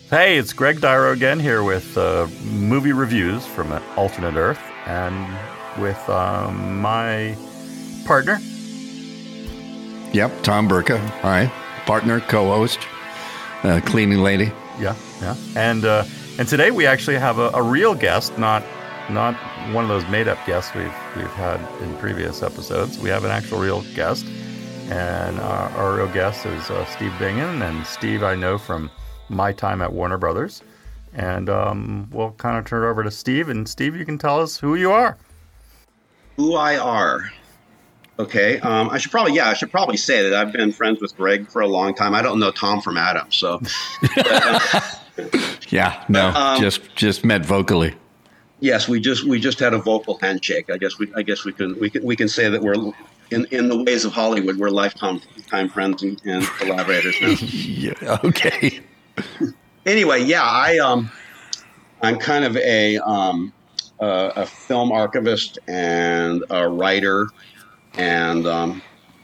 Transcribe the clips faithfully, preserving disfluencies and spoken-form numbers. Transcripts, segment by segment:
Hey, it's Greg Dyro again here with uh, movie reviews from an alternate Earth, and with um, my partner. Yep, Tom Burka. Hi, partner, co-host, uh, cleaning lady. Yeah, yeah. And uh, and today we actually have a, a real guest, not not one of those made-up guests we've we've had in previous episodes. We have an actual real guest, and uh, our real guest is uh, Steve Bingen. And Steve, I know from my time at Warner Brothers, and um, we'll kind of turn it over to Steve. And Steve, you can tell us who you are. Who I are. Okay. Um, I should probably, yeah, I should probably say that I've been friends with Greg for a long time. I don't know Tom from Adam, so. But, uh, yeah, no, um, just just met vocally. Yes, we just we just had a vocal handshake. I guess we I guess we can we can we can say that we're in, in the ways of Hollywood, we're lifetime time friends and, and collaborators now. Yeah. Okay. Anyway, yeah, I um, I'm kind of a um, uh, a film archivist and a writer, and um,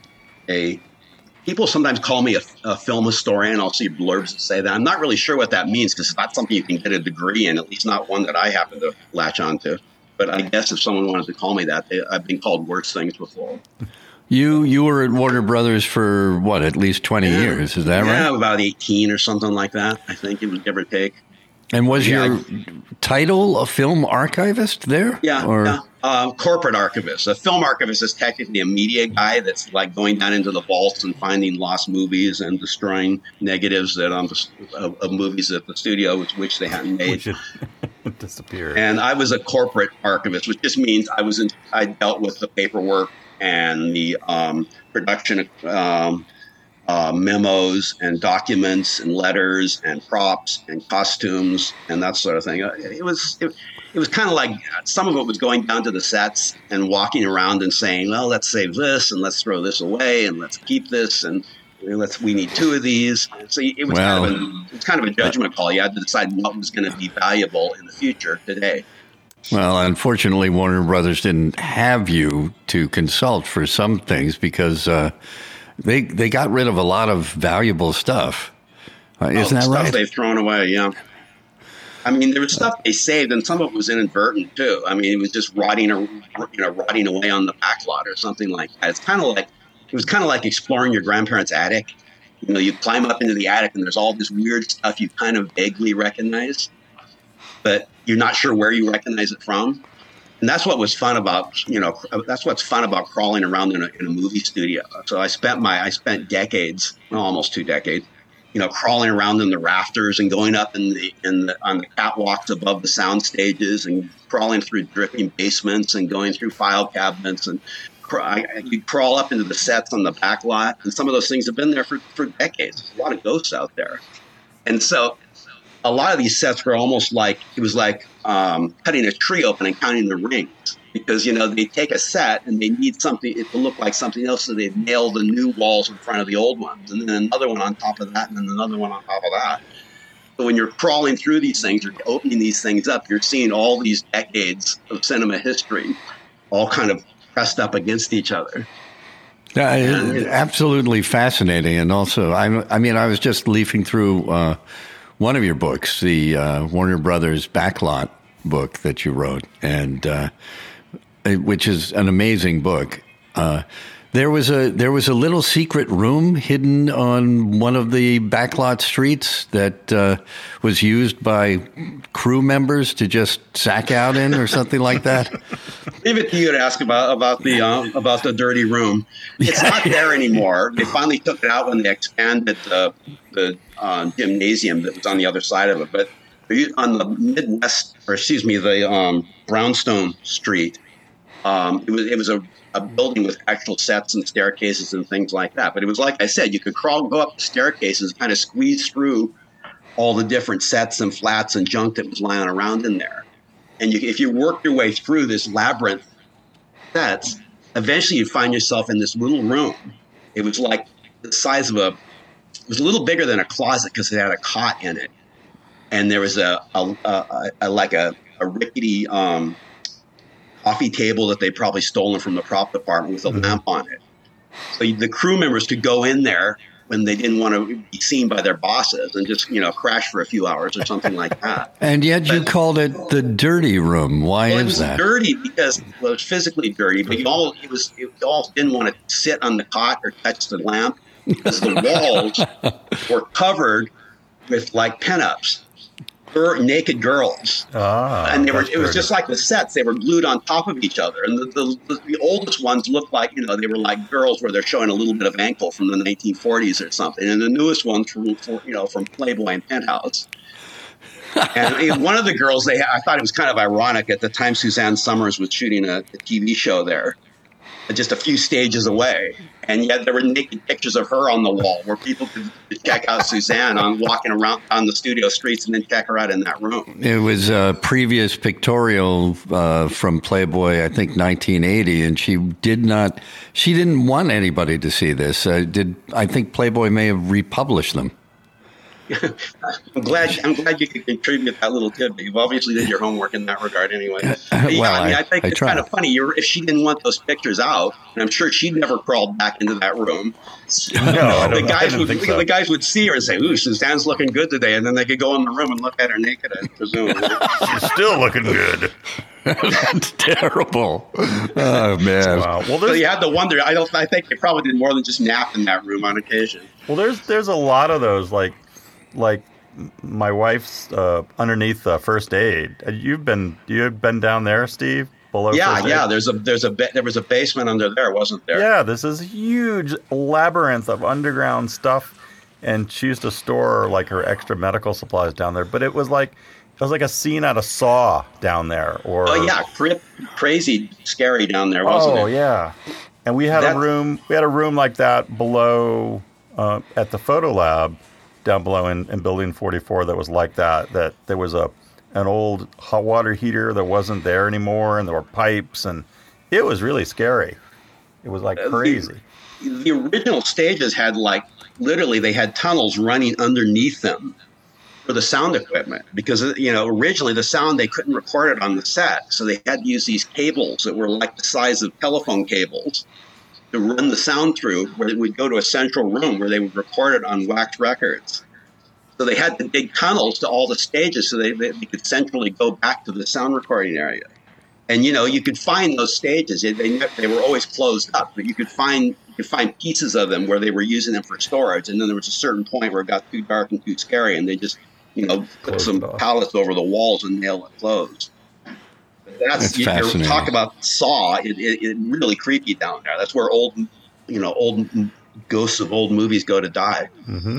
a people sometimes call me a, a film historian. I'll see blurbs that say that. I'm not really sure what that means because it's not something you can get a degree in, at least not one that I happen to latch onto. But I guess if someone wanted to call me that, they, I've been called worse things before. You you were at Warner Brothers for, what, at least twenty yeah. years, is that right? Yeah, about eighteen or something like that, I think it was give or take. And was yeah, your I, title a film archivist there? Yeah, or? yeah. Uh, corporate archivist. A film archivist is technically a media guy that's like going down into the vaults and finding lost movies and destroying negatives that um, of, of movies at the studio which, which they hadn't made. Which disappeared. And I was a corporate archivist, which just means I was in, I dealt with the paperwork and the um, production um, uh, memos and documents and letters and props and costumes and that sort of thing. It was it, it was kind of like some of it was going down to the sets and walking around and saying, well, let's save this and let's throw this away and let's keep this and let's we need two of these. So it was, well, kind, of a, it was kind of a judgment call. You had to decide what was going to be valuable in the future today. Well, unfortunately, Warner Brothers didn't have you to consult for some things because uh, they they got rid of a lot of valuable stuff. Uh, isn't oh, that stuff right? They've thrown away, yeah. I mean, there was stuff they saved, and some of it was inadvertent too. I mean, it was just rotting, or you know, rotting away on the back lot or something like that. It's kind of like it was kind of like exploring your grandparents' attic. You know, you climb up into the attic, and there's all this weird stuff you kind of vaguely recognize, but you're not sure where you recognize it from. And that's what was fun about, you know, that's what's fun about crawling around in a, in a movie studio. So I spent my, I spent decades, well, almost two decades, you know, crawling around in the rafters and going up in the, in the, on the catwalks above the sound stages and crawling through dripping basements and going through file cabinets and craw- you crawl up into the sets on the back lot. And some of those things have been there for, for decades. There's a lot of ghosts out there. And so a lot of these sets were almost like, it was like um, cutting a tree open and counting the rings because, you know, they take a set and they need something it to look like something else. So they nail the new walls in front of the old ones and then another one on top of that and then another one on top of that. So when you're crawling through these things or opening these things up, you're seeing all these decades of cinema history all kind of pressed up against each other. Yeah, it, absolutely fascinating. And also, I, I mean, I was just leafing through uh, one of your books, the uh, Warner Brothers Backlot book that you wrote, and uh, which is an amazing book. Uh, there was a there was a little secret room hidden on one of the backlot streets that uh, was used by crew members to just sack out in, or something like that. Leave it to you to ask about about the uh, about the dirty room. It's not there anymore. They finally took it out when they expanded the the uh, gymnasium that was on the other side of it. But on the Midwest, or excuse me, the um, Brownstone Street, um, it was it was a, a building with actual sets and staircases and things like that. But it was like I said, you could crawl, go up the staircases, kind of squeeze through all the different sets and flats and junk that was lying around in there. And you, if you work your way through this labyrinth of sets, eventually you find yourself in this little room. It was like the size of a, it was a little bigger than a closet because it had a cot in it. And there was a, a, a, a like a, a rickety um, coffee table that they'd probably stolen from the prop department with a mm-hmm. lamp on it. So the crew members could go in there when they didn't want to be seen by their bosses and just, you know, crash for a few hours or something like that. And yet you but, called it the dirty room. Why well, is it was that? dirty because well, it was physically dirty, but you all it was you all didn't want to sit on the cot or touch the lamp because the walls were covered with like pinups. Naked girls, ah, and they were. It was just like the sets; they were glued on top of each other. And the, the the oldest ones looked like, you know, they were like girls where they're showing a little bit of ankle from the nineteen forties or something. And the newest ones from, you know, from Playboy and Penthouse. And one of the girls, they I thought it was kind of ironic at the time. Suzanne Summers was shooting a, a T V show there, just a few stages away. And yet there were naked pictures of her on the wall where people could check out Suzanne on walking around on the studio streets and then check her out in that room. It was a previous pictorial uh, from Playboy, I think nineteen eighty, and she did not, she didn't want anybody to see this. Uh, did I think Playboy may have republished them. I'm glad. I'm glad you could contribute that little tidbit. You've obviously did your homework in that regard, anyway. Uh, yeah, well, I mean, I, I think I it's tried. kind of funny. You're, if she didn't want those pictures out, and I'm sure she'd never crawled back into that room. No, I the don't, guys I would, think so. the guys would see her and say, "Ooh, Suzanne's looking good today," and then they could go in the room and look at her naked, I presume. She's still looking good. That's terrible. Oh man. Wow. Well, So there's you had to wonder. I don't. I think they probably did more than just nap in that room on occasion. well, there's there's a lot of those like like. My wife's uh, underneath uh, First Aid. You've been you've been down there, Steve? Below Yeah, First yeah. Aid? There's a there's a there was a basement under there, wasn't there? Yeah, this is a huge labyrinth of underground stuff, and she used to store like her extra medical supplies down there. But it was like it was like a scene out of Saw down there. Or Oh yeah, cri- crazy, scary down there, wasn't oh it? yeah, and we had That- a room we had a room like that below uh, at the photo lab. Down below in, in building forty-four that was like that, that there was a an old hot water heater that wasn't there anymore, and there were pipes, and it was really scary. It was like crazy. The, the original stages had like, literally they had tunnels running underneath them for the sound equipment because, you know, originally the sound, they couldn't record it on the set. So they had to use these cables that were like the size of telephone cables to run the sound through, where they would go to a central room where they would record it on wax records. So they had to dig tunnels to all the stages so they, they, they could centrally go back to the sound recording area. And, you know, you could find those stages. They, they, they were always closed up, but you could find you could find pieces of them where they were using them for storage. And then there was a certain point where it got too dark and too scary, and they just, you know, put Closed some off. pallets over the walls and nail it closed. That's, That's you, you fascinating. talk about Saw. It, it, it really creepy down there. That's where old, you know, old ghosts of old movies go to die. Mm-hmm.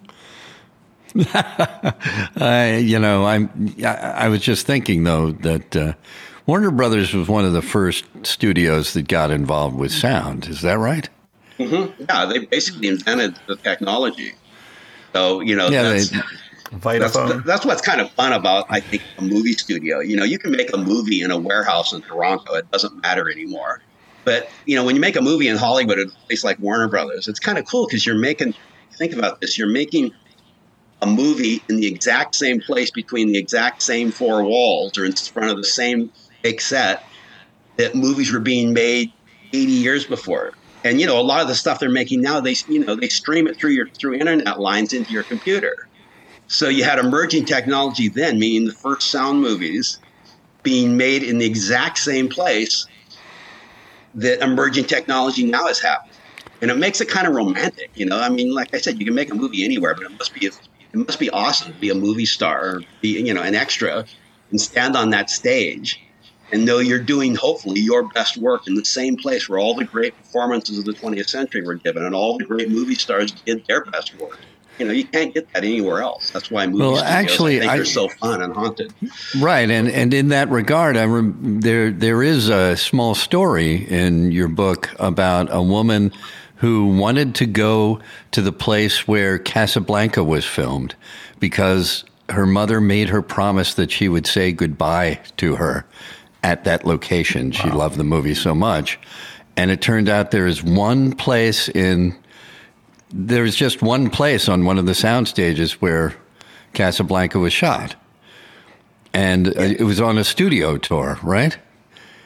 I, you know, I'm. I, I was just thinking though that uh, Warner Brothers was one of the first studios that got involved with sound. Is that right? Mm-hmm. Yeah, they basically invented the technology. So you know, Yeah, that's, they- that's Vitaphone. that's what's kind of fun about, I think, a movie studio. You know, you can make a movie in a warehouse in Toronto; it doesn't matter anymore. But you know, when you make a movie in Hollywood, at a place like Warner Brothers, it's kind of cool because you're making. Think about this: you're making a movie in the exact same place between the exact same four walls, or in front of the same big set that movies were being made eighty years before. And you know, a lot of the stuff they're making now, they you know they stream it through your through internet lines into your computer. So you had emerging technology then, meaning the first sound movies being made in the exact same place that emerging technology now is happening. And it makes it kind of romantic, you know. I mean, like I said, you can make a movie anywhere, but it must be it must be awesome to be a movie star, or be, you know, an extra, and stand on that stage and know you're doing hopefully your best work in the same place where all the great performances of the twentieth century were given and all the great movie stars did their best work. You know, you can't get that anywhere else. That's why movie Well, studios, actually, I think, I- are so fun and haunted. Right, and, and in that regard, I rem- there there is a small story in your book about a woman who wanted to go to the place where Casablanca was filmed because her mother made her promise that she would say goodbye to her at that location. She loved the movie so much. And it turned out there is one place in, there's just one place on one of the sound stages where Casablanca was shot. And uh, it was on a studio tour, right?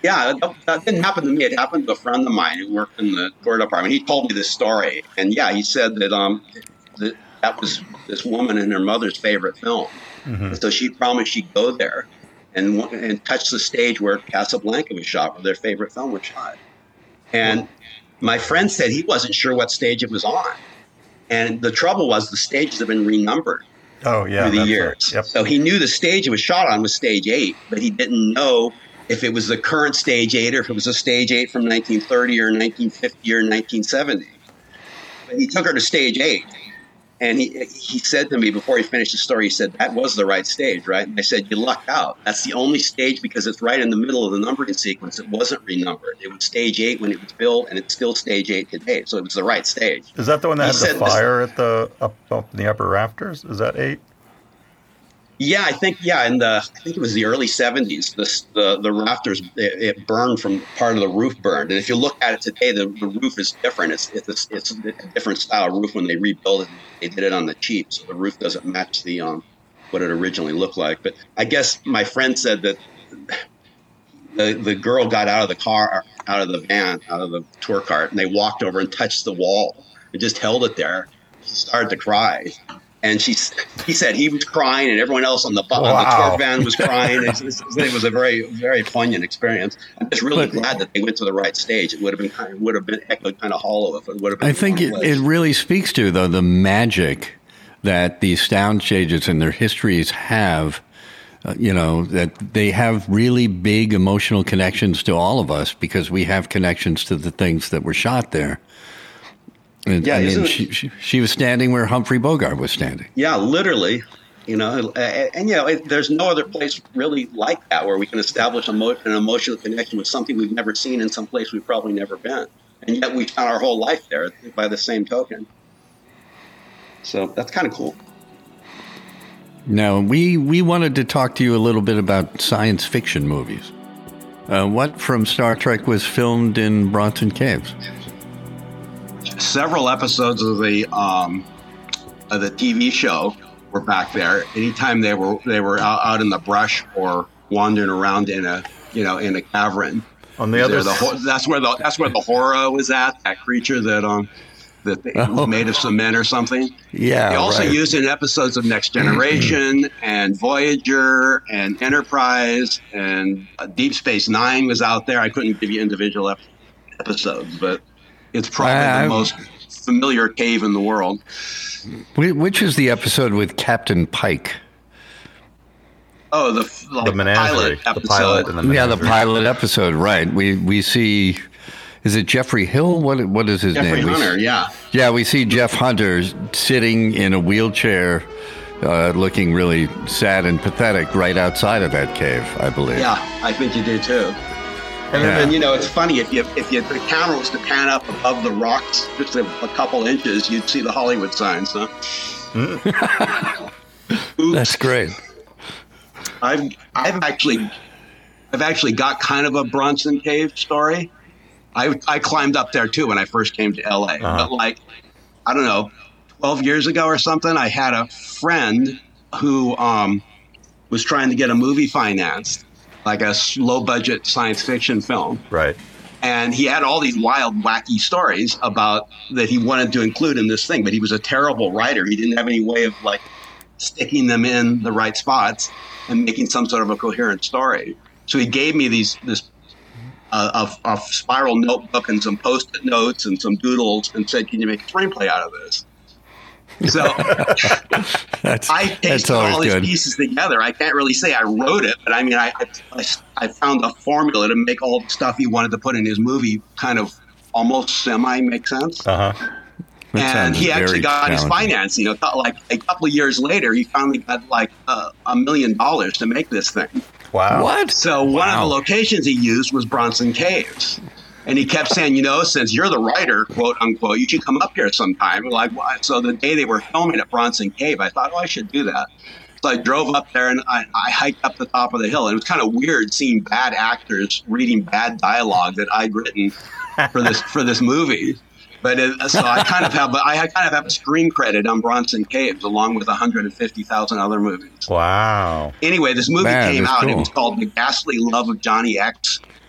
Yeah, that, that didn't happen to me. It happened to a friend of mine who worked in the tour department. He told me this story, and yeah, he said that um that, that was this woman and her mother's favorite film. Mm-hmm. And so she promised she'd go there and and touch the stage where Casablanca was shot, where their favorite film was shot. And my friend said he wasn't sure what stage it was on. And the trouble was the stages have been renumbered. Oh, yeah. Through the years. Yep. So he knew the stage it was shot on was stage eight, but he didn't know if it was the current stage eight or if it was a stage eight from nineteen thirty or nineteen fifty or nineteen seventy. But he took her to stage eight. And he he said to me before he finished the story, he said, that was the right stage, right? And I said, you lucked out. That's the only stage because it's right in the middle of the numbering sequence. It wasn't renumbered. It was stage eight when it was built, and it's still stage eight today. So it was the right stage. Is that the one that he had the fire this, at the up, up in the upper rafters? Is that eight? Yeah, I think, yeah, in the, I think it was the early seventies, the, the, the rafters, it, it burned from part of the roof burned. And if you look at it today, the, the roof is different. It's, it's, it's a different style roof when they rebuilt it. They did it on the cheap, so the roof doesn't match the um, what it originally looked like. But I guess my friend said that the, the girl got out of the car, out of the van, out of the tour cart, and they walked over and touched the wall and just held it there. She started to cry. And she, he said he was crying, and everyone else on the, wow. on the tour van was crying. It, it was a very, very poignant experience. I'm just really but, glad that they went to the right stage. It would have been kind of, would have been echoed kind of hollow if it would have been. I think it, it really speaks to though the magic that these sound stages and their histories have. Uh, you know, that they have really big emotional connections to all of us because we have connections to the things that were shot there. And, yeah, I mean, she, she, she was standing where Humphrey Bogart was standing. Yeah, literally. You know, and, and you know, it, there's no other place really like that where we can establish emo- an emotional connection with something we've never seen in some place we've probably never been. And yet we found our whole life there by the same token. So that's kind of cool. Now, we, we wanted to talk to you a little bit about science fiction movies. Uh, what from Star Trek was filmed in Bronson Caves? Several episodes of the um, of the T V show were back there. Anytime they were they were out, out in the brush or wandering around in a you know in a cavern. On the other, the, that's where the that's where the horror was at. That creature that um that they, oh. was made of cement or something. Yeah. They also right. used it in episodes of Next Generation and Voyager and Enterprise and uh, Deep Space Nine was out there. I couldn't give you individual ep- episodes, but. It's probably uh, the most familiar cave in the world. Which is the episode with Captain Pike? Oh, the, like, the pilot episode. The pilot and the yeah, the pilot episode, right. We we see, is it Jeffrey Hill? What What is his Jeffrey name? Hunter, we, yeah. Yeah, we see Jeff Hunter sitting in a wheelchair, uh, looking really sad and pathetic right outside of that cave, I believe. Yeah, I think you do too. And, yeah. and you know, it's funny if you if you, the camera was to pan up above the rocks just a, a couple inches, you'd see the Hollywood signs. Huh? That's great. I've I've actually I've actually got kind of a Bronson Cave story. I I climbed up there too when I first came to L A. Uh-huh. But like I don't know, twelve years ago or something, I had a friend who um, was trying to get a movie financed. Like a low-budget science fiction film. Right. And he had all these wild, wacky stories about that he wanted to include in this thing, but he was a terrible writer. He didn't have any way of, like, sticking them in the right spots and making some sort of a coherent story. So he gave me these this uh, a, a spiral notebook and some Post-it notes and some doodles and said, can you make a screenplay out of this? So that's, I pasted all these good. pieces together. I can't really say I wrote it, but I mean, I, I I found a formula to make all the stuff he wanted to put in his movie kind of almost semi make sense. Uh-huh. And he actually got his financing. You know, like a couple of years later, he finally got like a, a million dollars to make this thing. Wow! What? So wow. one of the locations he used was Bronson Caves. And he kept saying, you know, since you're the writer, quote unquote, you should come up here sometime. We're like, what? So the day they were filming at Bronson Cave, I thought, oh, I should do that. So I drove up there and I, I hiked up the top of the hill. And it was kind of weird seeing bad actors reading bad dialogue that I'd written for this for this movie. But it, so I kind of have, I kind of have a screen credit on Bronson Caves along with one hundred fifty thousand other movies. Wow. Anyway, this movie Man, came out. Cool. It was called The Ghastly Love of Johnny X.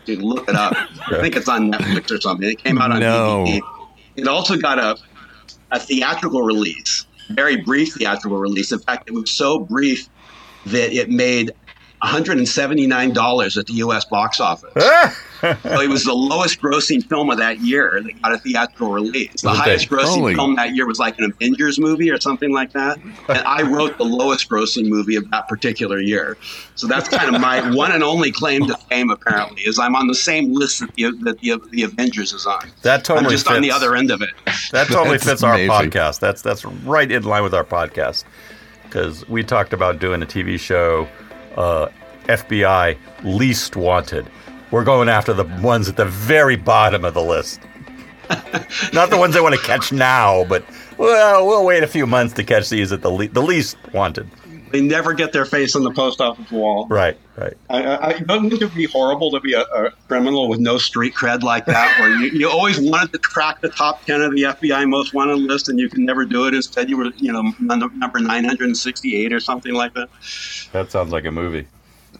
You can look it up. I think it's on Netflix or something. It came out on no. D V D. It also got a, a theatrical release, very brief theatrical release. In fact, it was so brief that it made one hundred seventy-nine dollars at the U S box office. So it was the lowest grossing film of that year that got a theatrical release. The highest grossing Holy. film that year was like an Avengers movie or something like that. And I wrote the lowest grossing movie of that particular year. So that's kind of my one and only claim to fame, apparently, is I'm on the same list that the, that the, the Avengers is on. That totally I'm just fits. on the other end of it. That totally That's fits our amazing. podcast. That's that's right in line with our podcast, because we talked about doing a T V show, uh, F B I Least Wanted. We're going after the ones at the very bottom of the list. Not the ones they want to catch now, but well, we'll wait a few months to catch these at the le- the least wanted. They never get their face on the post office wall. Right, right. I, I, I don't think it would be horrible to be a, a criminal with no street cred like that, where you, you always wanted to crack the top ten of the F B I most wanted list, and you can never do it. Instead, you were, you know, number nine hundred sixty-eight or something like that. That sounds like a movie.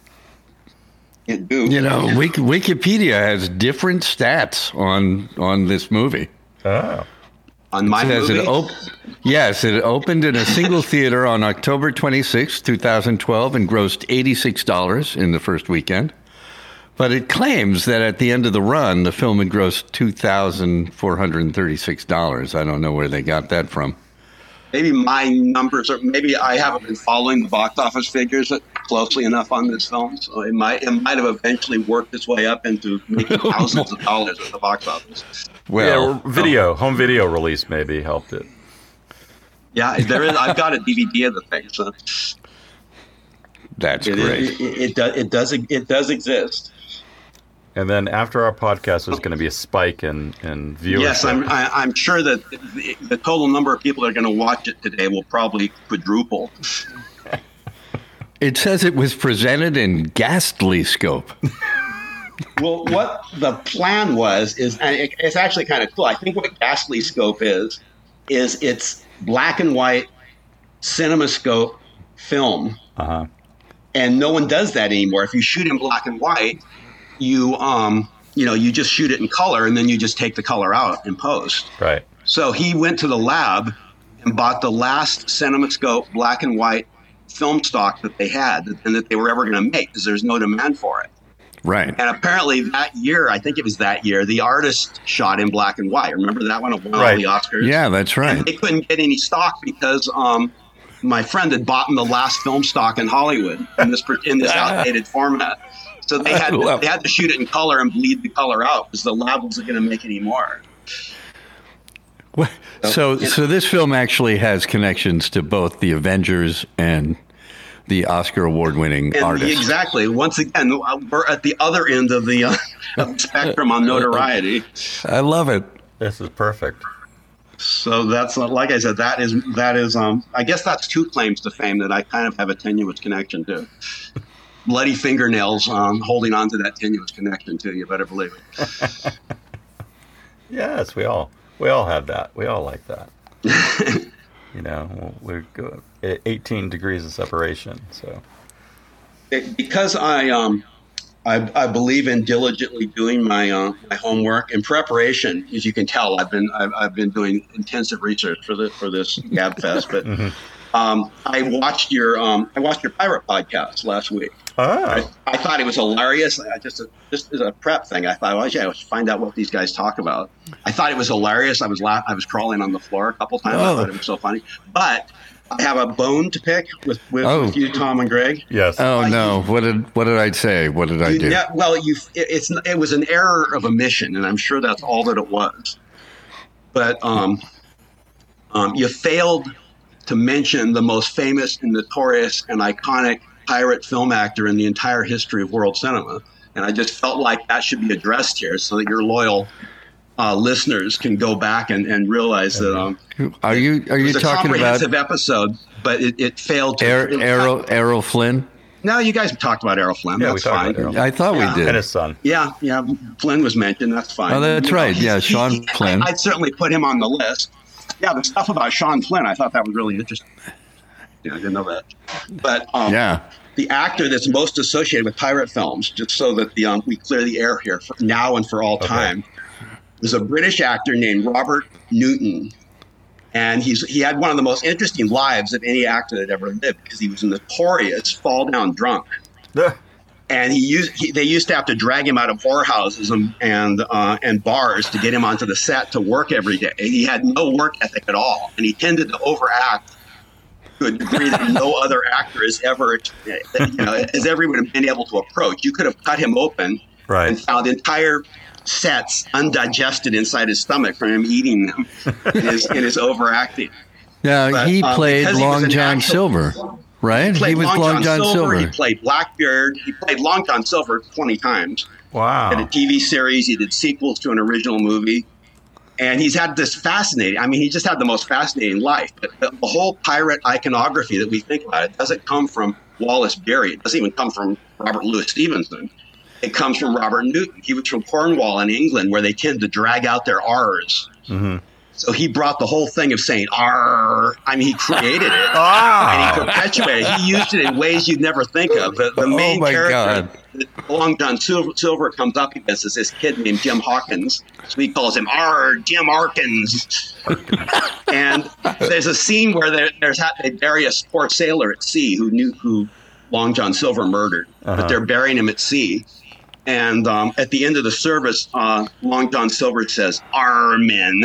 It do. You know, Wiki- Wikipedia has different stats on on this movie. Oh. On my It says movie, it op- yes, it opened in a single theater on October twenty-sixth, twenty twelve, and grossed eighty-six dollars in the first weekend. But it claims that at the end of the run, the film had grossed two thousand four hundred thirty-six dollars. I don't know where they got that from. maybe my numbers are maybe I haven't been following the box office figures closely enough on this film, so it might it might have eventually worked its way up into making thousands of dollars at the box office. Well, yeah, video, home video release maybe helped it. Yeah, there is. I've got a D V D of the thing, so that's it, great. It, it, it, does, it does. It does exist. And then after our podcast, there's going to be a spike in, in viewership. Yes, I'm. I, I'm sure that the, the total number of people that are going to watch it today will probably quadruple. It says it was presented in Ghastly Scope. Well, what the plan was is, and it, it's actually kind of cool. I think what Ghastly Scope is, is it's black and white CinemaScope film, Uh-huh. and no one does that anymore. If you shoot in black and white, you um you know you just shoot it in color, and then you just take the color out in post. Right. So he went to the lab and bought the last CinemaScope black and white film stock that they had and that they were ever going to make because there's no demand for it. Right. And apparently that year, I think it was that year, the artist shot in black and white. Remember that one? It won all Right. the Oscars. Yeah, that's right. And they couldn't get any stock because um, my friend had bought the last film stock in Hollywood in this in this outdated format. So they had to, they had to shoot it in color and bleed the color out because the lab wasn't going to make any more. Well, So, so this film actually has connections to both the Avengers and the Oscar award-winning And artist. exactly. Once again, we're at the other end of the, uh, of the spectrum on notoriety. I love it. This is perfect. So that's uh, like I said. That is that is. Um, I guess that's two claims to fame that I kind of have a tenuous connection to. Bloody fingernails, um, holding on to that tenuous connection to. You better believe it. Yes, we all we all have that. We all like that. You know, we're go- eighteen degrees of separation. So It- because I um I, I believe in diligently doing my uh, my homework in preparation. As you can tell, I've been I've, I've been doing intensive research for this for this Gabfest. But um, I watched your um, I watched your pirate podcast last week. oh, I, I thought it was hilarious. I just just as a prep thing, I thought, well, yeah, I should find out what these guys talk about. I thought it was hilarious. I was laugh- I was crawling on the floor a couple times. Oh. I thought it was so funny. But I have a bone to pick with with, Oh. with you, Tom and Greg. yes. Oh no! What did what did I say? What did I do? Yeah, well, you it, it's it was an error of omission, and I'm sure that's all that it was. But um, um, you failed to mention the most famous and notorious and iconic pirate film actor in the entire history of world cinema, and I just felt like that should be addressed here, so that your loyal uh, listeners can go back and, and realize that um, Are you are it you was a talking about comprehensive episode, but it, it failed to. Er- it- Errol Errol Flynn? No, you guys talked about Errol Flynn. Yeah, we That's talked fine. about Errol. I thought Yeah. we And did. his son. Yeah, yeah. Flynn was mentioned. That's fine. Oh, that's You know, right. Yeah, he's- Sean he's- Flynn. I, I'd certainly put him on the list. Yeah, the stuff about Sean Flynn, I thought that was really interesting. Yeah, I didn't know that. But um, yeah. the actor that's most associated with pirate films, just so that the um, we clear the air here for now and for all Okay. time, is a British actor named Robert Newton. And he's he had one of the most interesting lives of any actor that ever lived, because he was a notorious fall-down drunk. And he used he, they used to have to drag him out of whorehouses and and, uh, and bars to get him onto the set to work every day. He had no work ethic at all, and he tended to overact to a degree that no other actor has ever, you know, has ever been able to approach. You could have cut him open Right. and found entire sets undigested inside his stomach from him eating them in his, in his overacting. Yeah, But, he um, played because he was Long an John actual- Silver, right? He played He was Long, John, Silver. Silver. He played Blackbeard. He played Long John Silver twenty times. Wow. He did a T V series. He did sequels to an original movie. And he's had this fascinating, I mean, he just had the most fascinating life. But the, the whole pirate iconography that we think about, it doesn't come from Wallace Beery. It doesn't even come from Robert Louis Stevenson. It comes from Robert Newton. He was from Cornwall in England, where they tend to drag out their R's. Mm-hmm. So he brought the whole thing of saying R. I mean, he created it. Wow. And he perpetuated it. He used it in ways you'd never think of. The, the main Oh, my character, God. Long John Silver, Silver comes up against is this kid named Jim Hawkins. So he calls him R. Jim Harkins. And there's a scene where there, there's they bury a poor sailor at sea who knew who Long John Silver murdered, Uh-huh. but they're burying him at sea. And um, at the end of the service, uh, Long John Silver says, "Armin."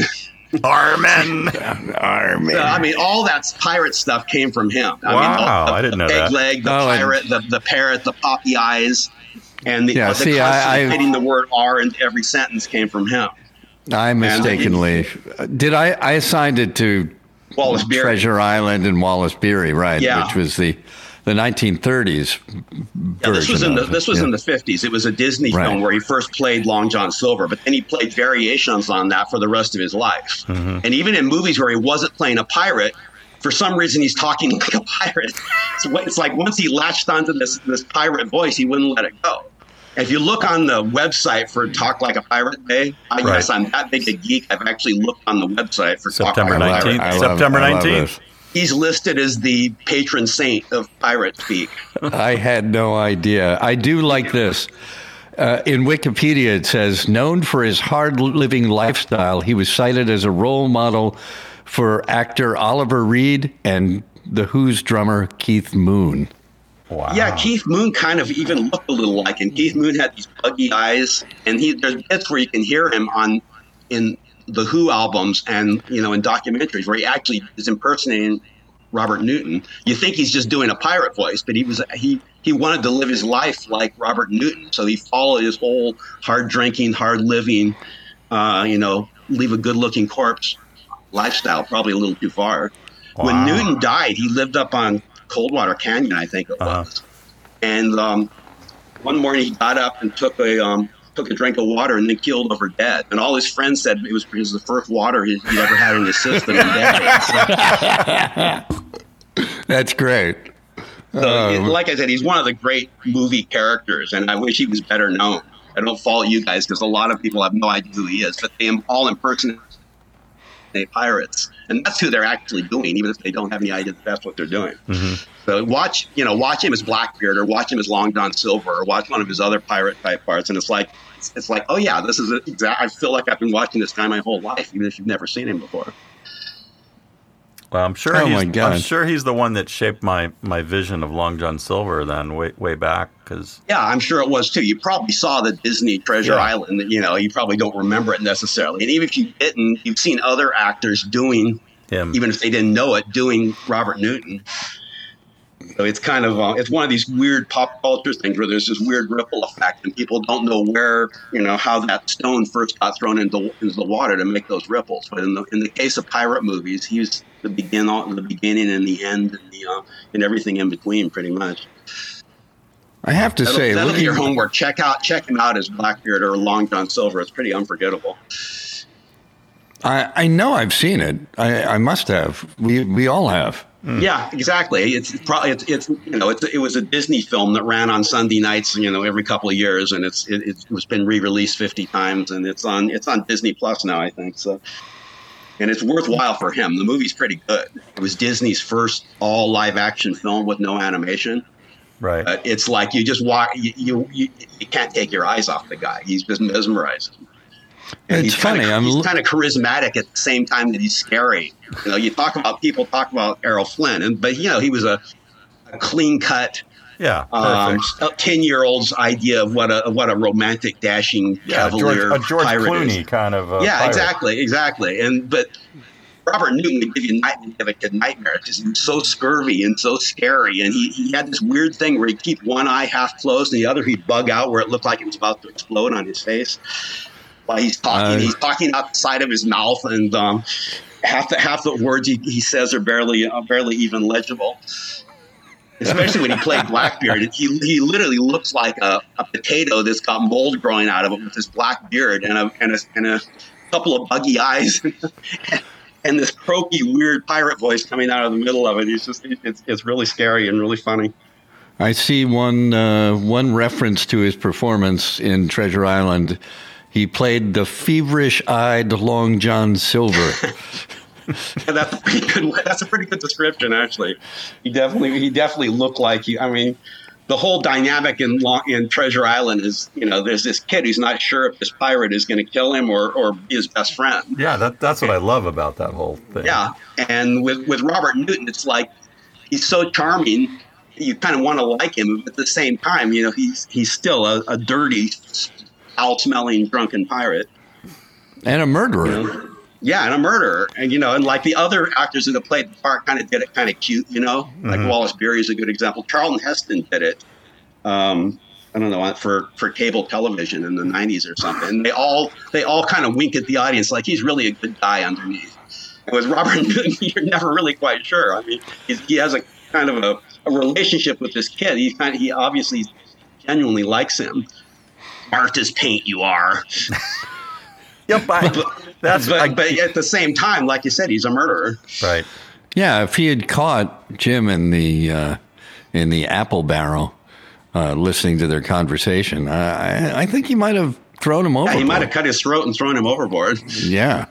Armin. Armin. So, I mean, all that pirate stuff came from him. I Wow, mean, the, the, I didn't know the that. peg leg, the Oh, and- pirate, the, the parrot, the poppy eyes, and the, Yeah, the see, constantly I- I- hitting the word R into every sentence came from him. I mistakenly did. I, I assigned it to Wallace Beery. Treasure Island and Wallace Beery, right? Yeah. Which was the the nineteen thirties Yeah, this was version in the of it. this was Yeah. in the fifties. It was a Disney Right. film where he first played Long John Silver, but then he played variations on that for the rest of his life. Mm-hmm. And even in movies where he wasn't playing a pirate, for some reason he's talking like a pirate. It's, it's like once he latched onto this this pirate voice, he wouldn't let it go. If you look on the website for Talk Like a Pirate Day, I Right. guess I'm that big a geek. I've actually looked on the website for Talk September Like a Pirate. nineteenth. I love- September I love nineteenth. He's listed as the patron saint of pirate speak. I had no idea. I do like this. Uh, in Wikipedia, it says, known for his hard living lifestyle, he was cited as a role model for actor Oliver Reed and The Who's drummer Keith Moon. Wow. Yeah, Keith Moon kind of even looked a little like him. Keith Moon had these buggy eyes, and he there's bits where you can hear him on in the Who albums and you know in documentaries where he actually is impersonating Robert Newton. You think he's just doing a pirate voice, but he was he he wanted to live his life like Robert Newton, so he followed his whole hard drinking, hard living, uh, you know, leave a good looking corpse lifestyle probably a little too far. Wow. When Newton died, he lived up on Coldwater Canyon, I think it was. Uh-huh. And um, one morning he got up and took a um, took a drink of water and then keeled over dead. And all his friends said it was because of the first water he'd, he'd ever had in his system in decades. That's great. So, Um, like I said, he's one of the great movie characters, and I wish he was better known. I don't fault you guys because a lot of people have no idea who he is, but they all impersonate pirates, and that's who they're actually doing, even if they don't have any idea that that's what they're doing. Mm-hmm. So watch, you know, watch him as Blackbeard, or watch him as Long John Silver, or watch one of his other pirate type parts, and it's like, it's, it's like, oh yeah, this is exact. I feel like I've been watching this guy my whole life, even if you've never seen him before. Well, I'm sure. Oh, he's, my God. I'm sure he's the one that shaped my, my vision of Long John Silver then way way back because Yeah, I'm sure it was too. You probably saw the Disney Treasure Yeah. Island. You know, you probably don't remember it necessarily. And even if you didn't, you've seen other actors doing, him. even if they didn't know it, doing Robert Newton. So it's kind of uh, it's one of these weird pop culture things where there's this weird ripple effect, and people don't know where, you know, how that stone first got thrown into, into the water to make those ripples. But in the in the case of pirate movies, he's the begin the beginning and the end and the uh, and everything in between, pretty much. I have to That'll, say, that'll be looking- your homework. Check out check him out as Blackbeard or Long John Silver. It's pretty unforgettable. I, I know I've seen it. I, I must have. We we all have. Yeah, exactly. It's probably it's, it's you know it's, it was a Disney film that ran on Sunday nights, you know, every couple of years, and it's it, it's been re-released fifty times, and it's on it's on Disney Plus now, I think. So, and it's worthwhile for him. The movie's pretty good. It was Disney's first all live action film with no animation. Right. Uh, it's like you just walk, you, you you you can't take your eyes off the guy. He's just mesmerizing. And It's he's funny. Kinda, I'm he's l- kind of charismatic at the same time that he's scary. You know, you talk about people talk about Errol Flynn, and but you know he was a, a clean cut, Yeah. um, Perfect. ten year old's idea of what a what a romantic, dashing yeah. George, cavalier a George pirate Clooney is. kind of. Uh, yeah, pirate. exactly, exactly. And but Robert Newton would give you night would give a kid nightmares because he was so scurvy and so scary, and he, he had this weird thing where he'd keep one eye half closed and the other he'd bug out where it looked like it was about to explode on his face while he's talking. Uh, he's talking out the side of his mouth, and um, half the half the words he, he says are barely uh, barely even legible. Especially when he played Blackbeard, he he literally looks like a, a potato that's got mold growing out of it with this black beard and a and a, and a couple of buggy eyes. And this croaky, weird pirate voice coming out of the middle of it. It's just, it's, it's really scary and really funny. I see one uh, one reference to his performance in Treasure Island. He played the feverish-eyed Long John Silver. And that's a pretty good. That's a pretty good description, actually. He definitely, he definitely looked like he. I mean, the whole dynamic in Long, in Treasure Island is, you know, there's this kid who's not sure if this pirate is going to kill him or or be his best friend. Yeah, that, that's what I love about that whole thing. Yeah, and with with Robert Newton, it's like he's so charming, you kind of want to like him, but at the same time, you know, he's he's still a, a dirty, foul-smelling, drunken pirate. And a murderer. You know? Yeah, and a murderer, and you know, and like the other actors that have played the part, kind of did it kind of cute, you know. Like Mhm. Wallace Beery is a good example. Charlton Heston did it. Um, I don't know, for for cable television in the nineties or something. And they all they all kind of wink at the audience like he's really a good guy underneath. And with Robert Newton, you're never really quite sure. I mean, he's, he has a kind of a, a relationship with this kid. He kind of, he obviously genuinely likes him. Smart as paint, you are. Yep. I, that's but, I, but at the same time, like you said, he's a murderer. right. Yeah, if he had caught Jim in the uh, in the apple barrel, uh, listening to their conversation, I, I think he might have thrown him overboard. Yeah, he might have cut his throat and thrown him overboard. Yeah.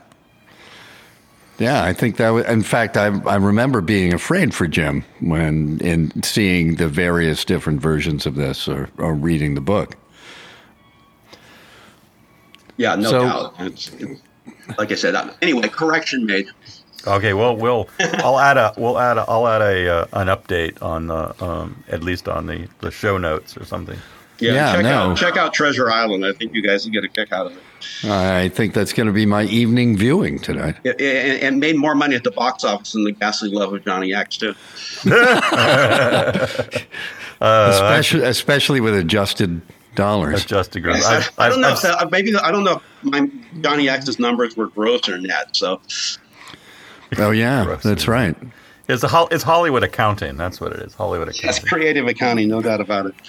Yeah, I think that was, in fact, I, I remember being afraid for Jim when in seeing the various different versions of this or, or reading the book. Yeah, no So- doubt. It's, it's, like I said, uh, anyway, correction made. Okay. Well, we'll I'll add a we'll add a, I'll add a uh, an update on the um, at least on the, the show notes or something. Yeah, Yeah, check no. out check out Treasure Island. I think you guys will get a kick out of it. I think that's going to be my evening viewing tonight. It, it, it made more money at the box office than The Ghastly Love of Johnny X too. especially, especially with adjusted dollars. Adjusted gross. I, I've, I don't I've- know. I've- If that, maybe I don't know if my Johnny X's numbers were gross or net. So Oh, yeah, Gross. that's right. It's a Hol- it's Hollywood accounting. That's what it is. Hollywood that's accounting. creative accounting, no doubt about it.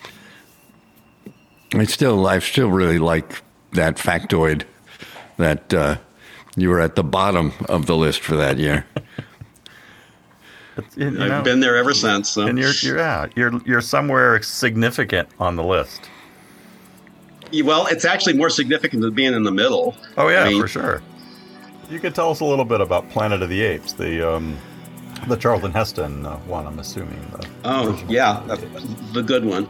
I still, I still really like that factoid that uh, you were at the bottom of the list for that year. It's- you I've know, been there ever since. So. and you're you're yeah, you're you're somewhere significant on the list. Well, it's actually more significant than being in the middle. Oh yeah, I mean, for sure. You could tell us a little bit about Planet of the Apes, the um, the Charlton Heston uh, one. I'm assuming. The Oh original. yeah, that's the good one.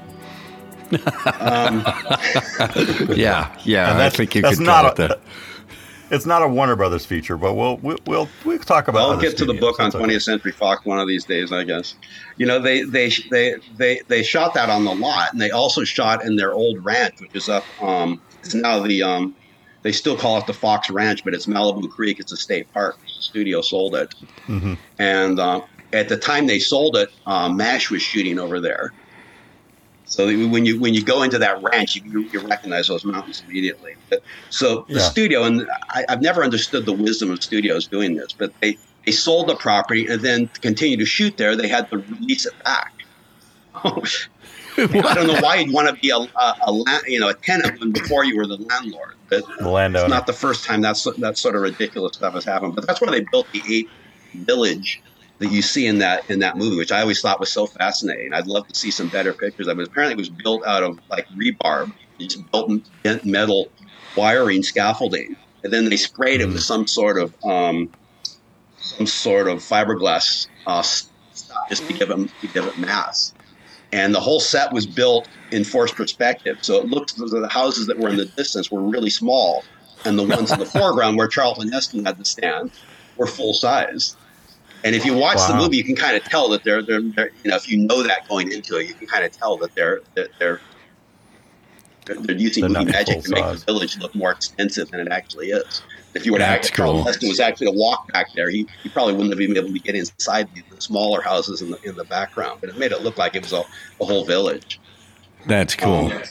um, Yeah, yeah, And I that's- think you that's could not call it a- that. It's not a Warner Brothers feature, but we'll we'll we'll, we'll talk about. I'll other get to the studios. book on That's okay. twentieth Century Fox one of these days, I guess. You know, they they they they they shot that on the lot, and they also shot in their old ranch, which is up. Um, it's now the um, they still call it the Fox Ranch, but it's Malibu Creek. It's a state park. The studio sold it, Mhm. and uh, at the time they sold it, uh, MASH was shooting over there. So when you when you go into that ranch, you, you recognize those mountains immediately. But, so the Yeah. studio, and I, I've never understood the wisdom of studios doing this, but they, they sold the property, and then to continue to shoot there, they had to release it back. I don't know why you'd want to be a, a, a la- you know a tenant when before you were the landlord. But The landowner. it's not the first time that's that sort of ridiculous stuff has happened. But that's where they built the ape village that you see in that in that movie, which I always thought was so fascinating. I'd love to see some better pictures of it. Apparently, it was built out of like rebarb, it's built in bent metal wiring scaffolding, and then they sprayed it with some sort of um, some sort of fiberglass uh, stuff just to give it to give it mass. And the whole set was built in forced perspective, so it looked the houses that were in the distance were really small, and the ones in the foreground where Charlton Heston had to stand were full size. And if you watch wow. the movie, you can kind of tell that they're, they're, they're, you know, if you know that going into it, you can kind of tell that they're that they're they're, they're using they're movie magic to make size. the village look more extensive than it actually is. If you were to act, cool. Charlton Heston was actually to walk back there, he, he probably wouldn't have been able to get inside the, the smaller houses in the in the background, but it made it look like it was a, a whole village. That's cool. Um,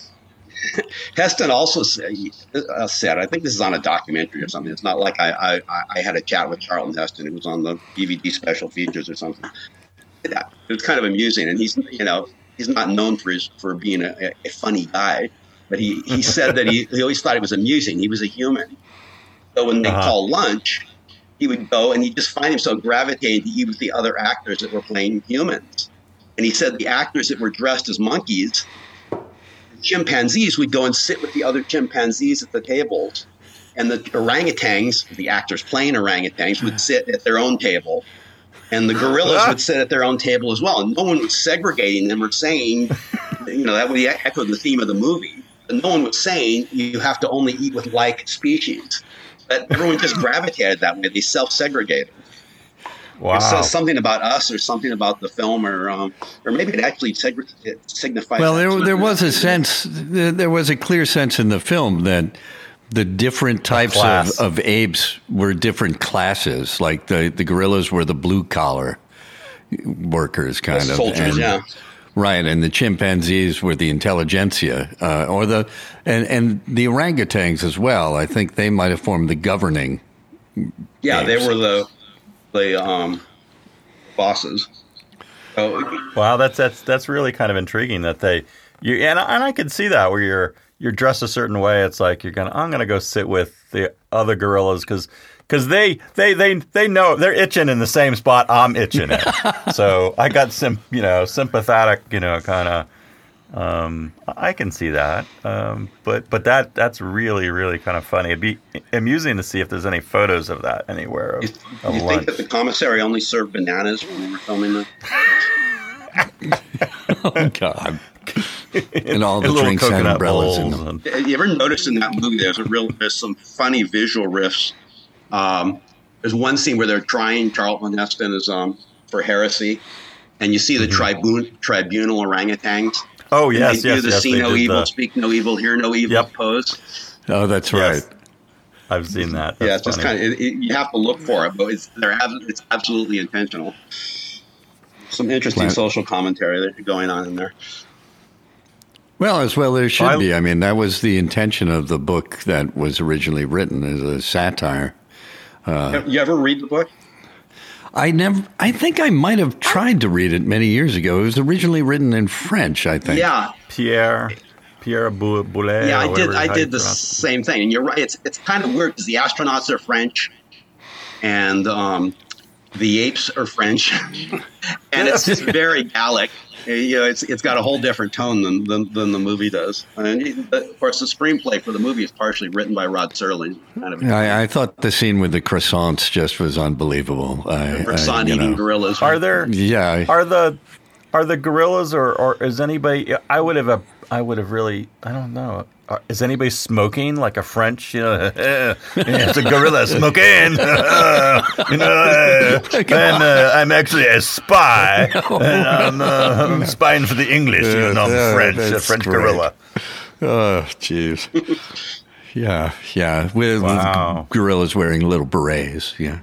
Heston also said, uh, said, I think this is on a documentary or something. It's not like I, I, I had a chat with Charlton Heston. It was on the D V D special features or something. It was kind of amusing, and he's you know he's not known for his for being a, a funny guy, but he, he said that he, he always thought it was amusing. He was a human. So when they uh-huh. call lunch, he would go and he'd just find himself gravitating to eat with the other actors that were playing humans. And he said the actors that were dressed as monkeys, chimpanzees, would go and sit with the other chimpanzees at the tables. And the orangutans, the actors playing orangutans, would sit at their own table. And the gorillas would sit at their own table as well. And no one was segregating them or saying, you know, that would echo the theme of the movie. And no one was saying you have to only eat with like species. But everyone just gravitated that way. They self-segregated. Wow. It says something about us or something about the film, or um, or maybe it actually segre- it signifies. Well, there, there was a sense, there was a clear sense in the film that the different types of, of apes were different classes. Like the, the gorillas were the blue-collar workers, kind the of. Soldiers, and, yeah. Right, and the chimpanzees were the intelligentsia, uh, or the and, and the orangutans as well. I think they might have formed the governing. Yeah, apes. they were the the um, bosses. Oh. Wow, that's that's that's really kind of intriguing that they you and and I could see that where you're you're dressed a certain way. It's like you're gonna I'm gonna go sit with the other gorillas because. Because they, they, they, they know they're itching in the same spot I'm itching in. So I got some, you know, sympathetic, you know, kind of. Um, I can see that. Um, but but that that's really really kind of funny. It'd be amusing to see if there's any photos of that anywhere. Of, you of you lunch. think that the commissary only served bananas when we were filming that? Oh God! And all the and drinks had umbrellas in them. And, you ever notice in that movie there's a real there's some funny visual riffs. Um, there's one scene where they're trying Charlton Heston as um, for heresy, and you see the mm-hmm. tribun- tribunal orangutans. Oh yes, they yes, do the yes, see no evil, the... speak no evil, hear no evil yep. pose. Oh, that's right. Yes. I've seen that. That's yeah, it's funny. just kind of it, it, you have to look for it, but it's they're it's absolutely intentional. Some interesting Planet. social commentary that going on in there. Well, as well there should I, be. I mean, that was the intention of the book that was originally written as a satire. Uh, you ever read the book? I never. I think I might have tried to read it many years ago. It was originally written in French, I think. Yeah, Pierre Pierre Boulet. Yeah, I did. I did the same thing, and you're right. It's it's kind of weird because the astronauts are French, and um, the apes are French, and it's just very Gallic. You know, it's it's got a whole different tone than than, than the movie does. And of course, the screenplay for the movie is partially written by Rod Serling. Kind of. I, I thought the scene with the croissants just was unbelievable. I, croissant I, eating know. gorillas. Are there? Yeah. Are the are the gorillas or, or is anybody? I would have. I would have really. I don't know. Is anybody smoking like a French? You know, it's a gorilla smoking. you know, and uh, I'm actually a spy, and I'm, uh, I'm spying for the English. You know, I'm yeah, French, a French great. gorilla. Oh, jeez. Yeah, yeah. With, wow. with gorillas wearing little berets. Yeah,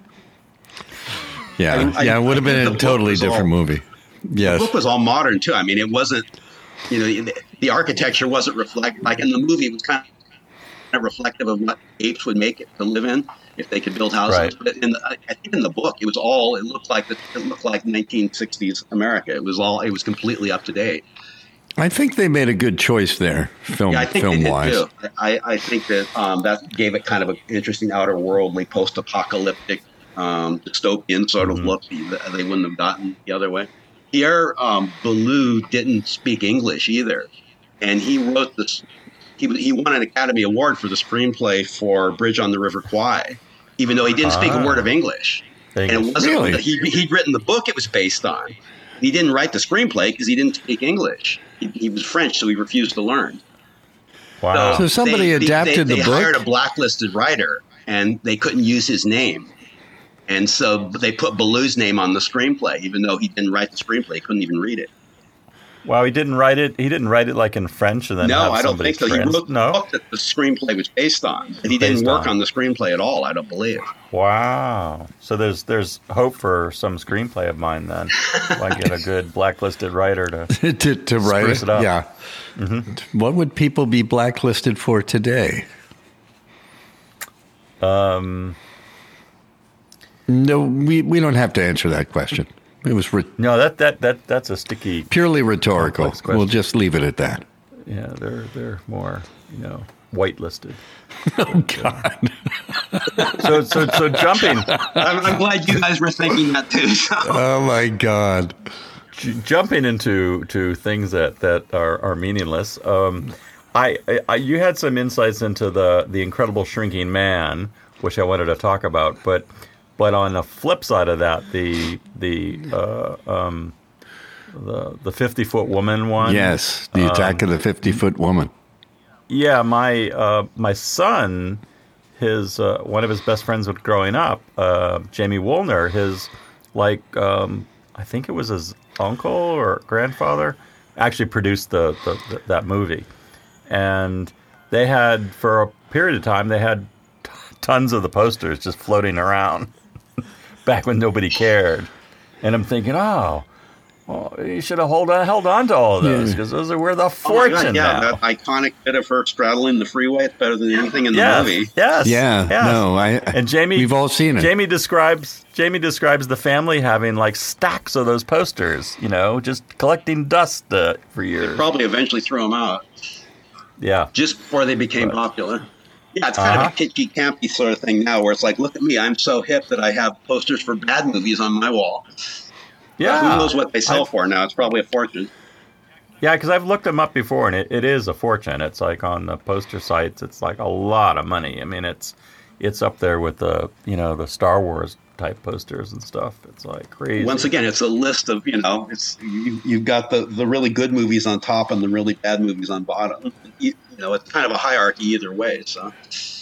yeah, I mean, yeah. I, it would have been a totally different all, movie. Yes, the book was all modern too. I mean, it wasn't. You know, the, the architecture wasn't reflect like in the movie. It was kind of reflective of what apes would make it to live in if they could build houses. Right. But in the, I think in the book, it was all. It looked like the, it looked like nineteen sixties America. It was all. It was completely up to date. I think they made a good choice there, film yeah, I think film they did wise. Too. I, I think that um, that gave it kind of an interesting outer worldly, post-apocalyptic, um, dystopian sort of mm-hmm. look that they wouldn't have gotten the other way. Pierre um, Boulet didn't speak English either, and he wrote this he he won an Academy Award for the screenplay for Bridge on the River Kwai, even though he didn't speak Ah. a word of English. English. And it wasn't Really? he he'd written the book it was based on. He didn't write the screenplay because he didn't speak English. He, he was French, so he refused to learn. Wow. So somebody they, adapted they, the they book? hired a blacklisted writer, and they couldn't use his name. And so they put Ballou's name on the screenplay, even though he didn't write the screenplay. He couldn't even read it. Wow, he didn't write it. He didn't write it like in French and then No, have I don't somebody think so. He trans- wrote the no. book that the screenplay was based on, but he didn't Based work on. on the screenplay at all, I don't believe. Wow. So there's there's hope for some screenplay of mine then. If I get a good blacklisted writer to to, to write Spruce it. it up. Yeah. Mm-hmm. What would people be blacklisted for today? um No, we, we don't have to answer that question. It was re- no that that that that's a sticky purely rhetorical. Complex question. We'll just leave it at that. yeah, they're they're more, you know, whitelisted. Oh, God. So so so jumping I'm, I'm glad you guys were thinking that too. So. Oh, my God. j- jumping into to things that that are, are meaningless. Um, I, I you had some insights into the the Incredible Shrinking Man, which I wanted to talk about, but but on the flip side of that, the the uh, um, the the fifty foot woman one. Yes, the attack of the fifty-foot woman. Yeah, my uh, my son, his uh, one of his best friends with growing up, uh, Jamie Woolner, his like um, I think it was his uncle or grandfather, actually produced the, the, the that movie, and they had for a period of time they had t- tons of the posters just floating around back when nobody cared, and I'm thinking, oh. Well, you should have hold on, held on to all of those because those are worth a Oh my fortune God, yeah, now. that iconic bit of her straddling the freeway. It's better than anything in the Yes, movie. yes, Yeah, yes. no, I. And Jamie, we've all seen it. Jamie describes Jamie describes the family having like stacks of those posters, you know, just collecting dust uh, for years. Probably eventually threw them out Yeah, just before they became Right. popular. Yeah, it's kind Uh-huh. of a kitschy, campy sort of thing now, where it's like, look at me, I'm so hip that I have posters for bad movies on my wall. yeah. Who knows what they sell I- for now? It's probably a fortune. Yeah, because I've looked them up before, and it, it is a fortune. It's like on the poster sites, it's like a lot of money. I mean, it's it's up there with the you know the Star Wars type posters and stuff. It's like crazy. Once again, it's a list of, you know, it's you, you've got the, the really good movies on top and the really bad movies on bottom. You, you know, it's kind of a hierarchy either way. So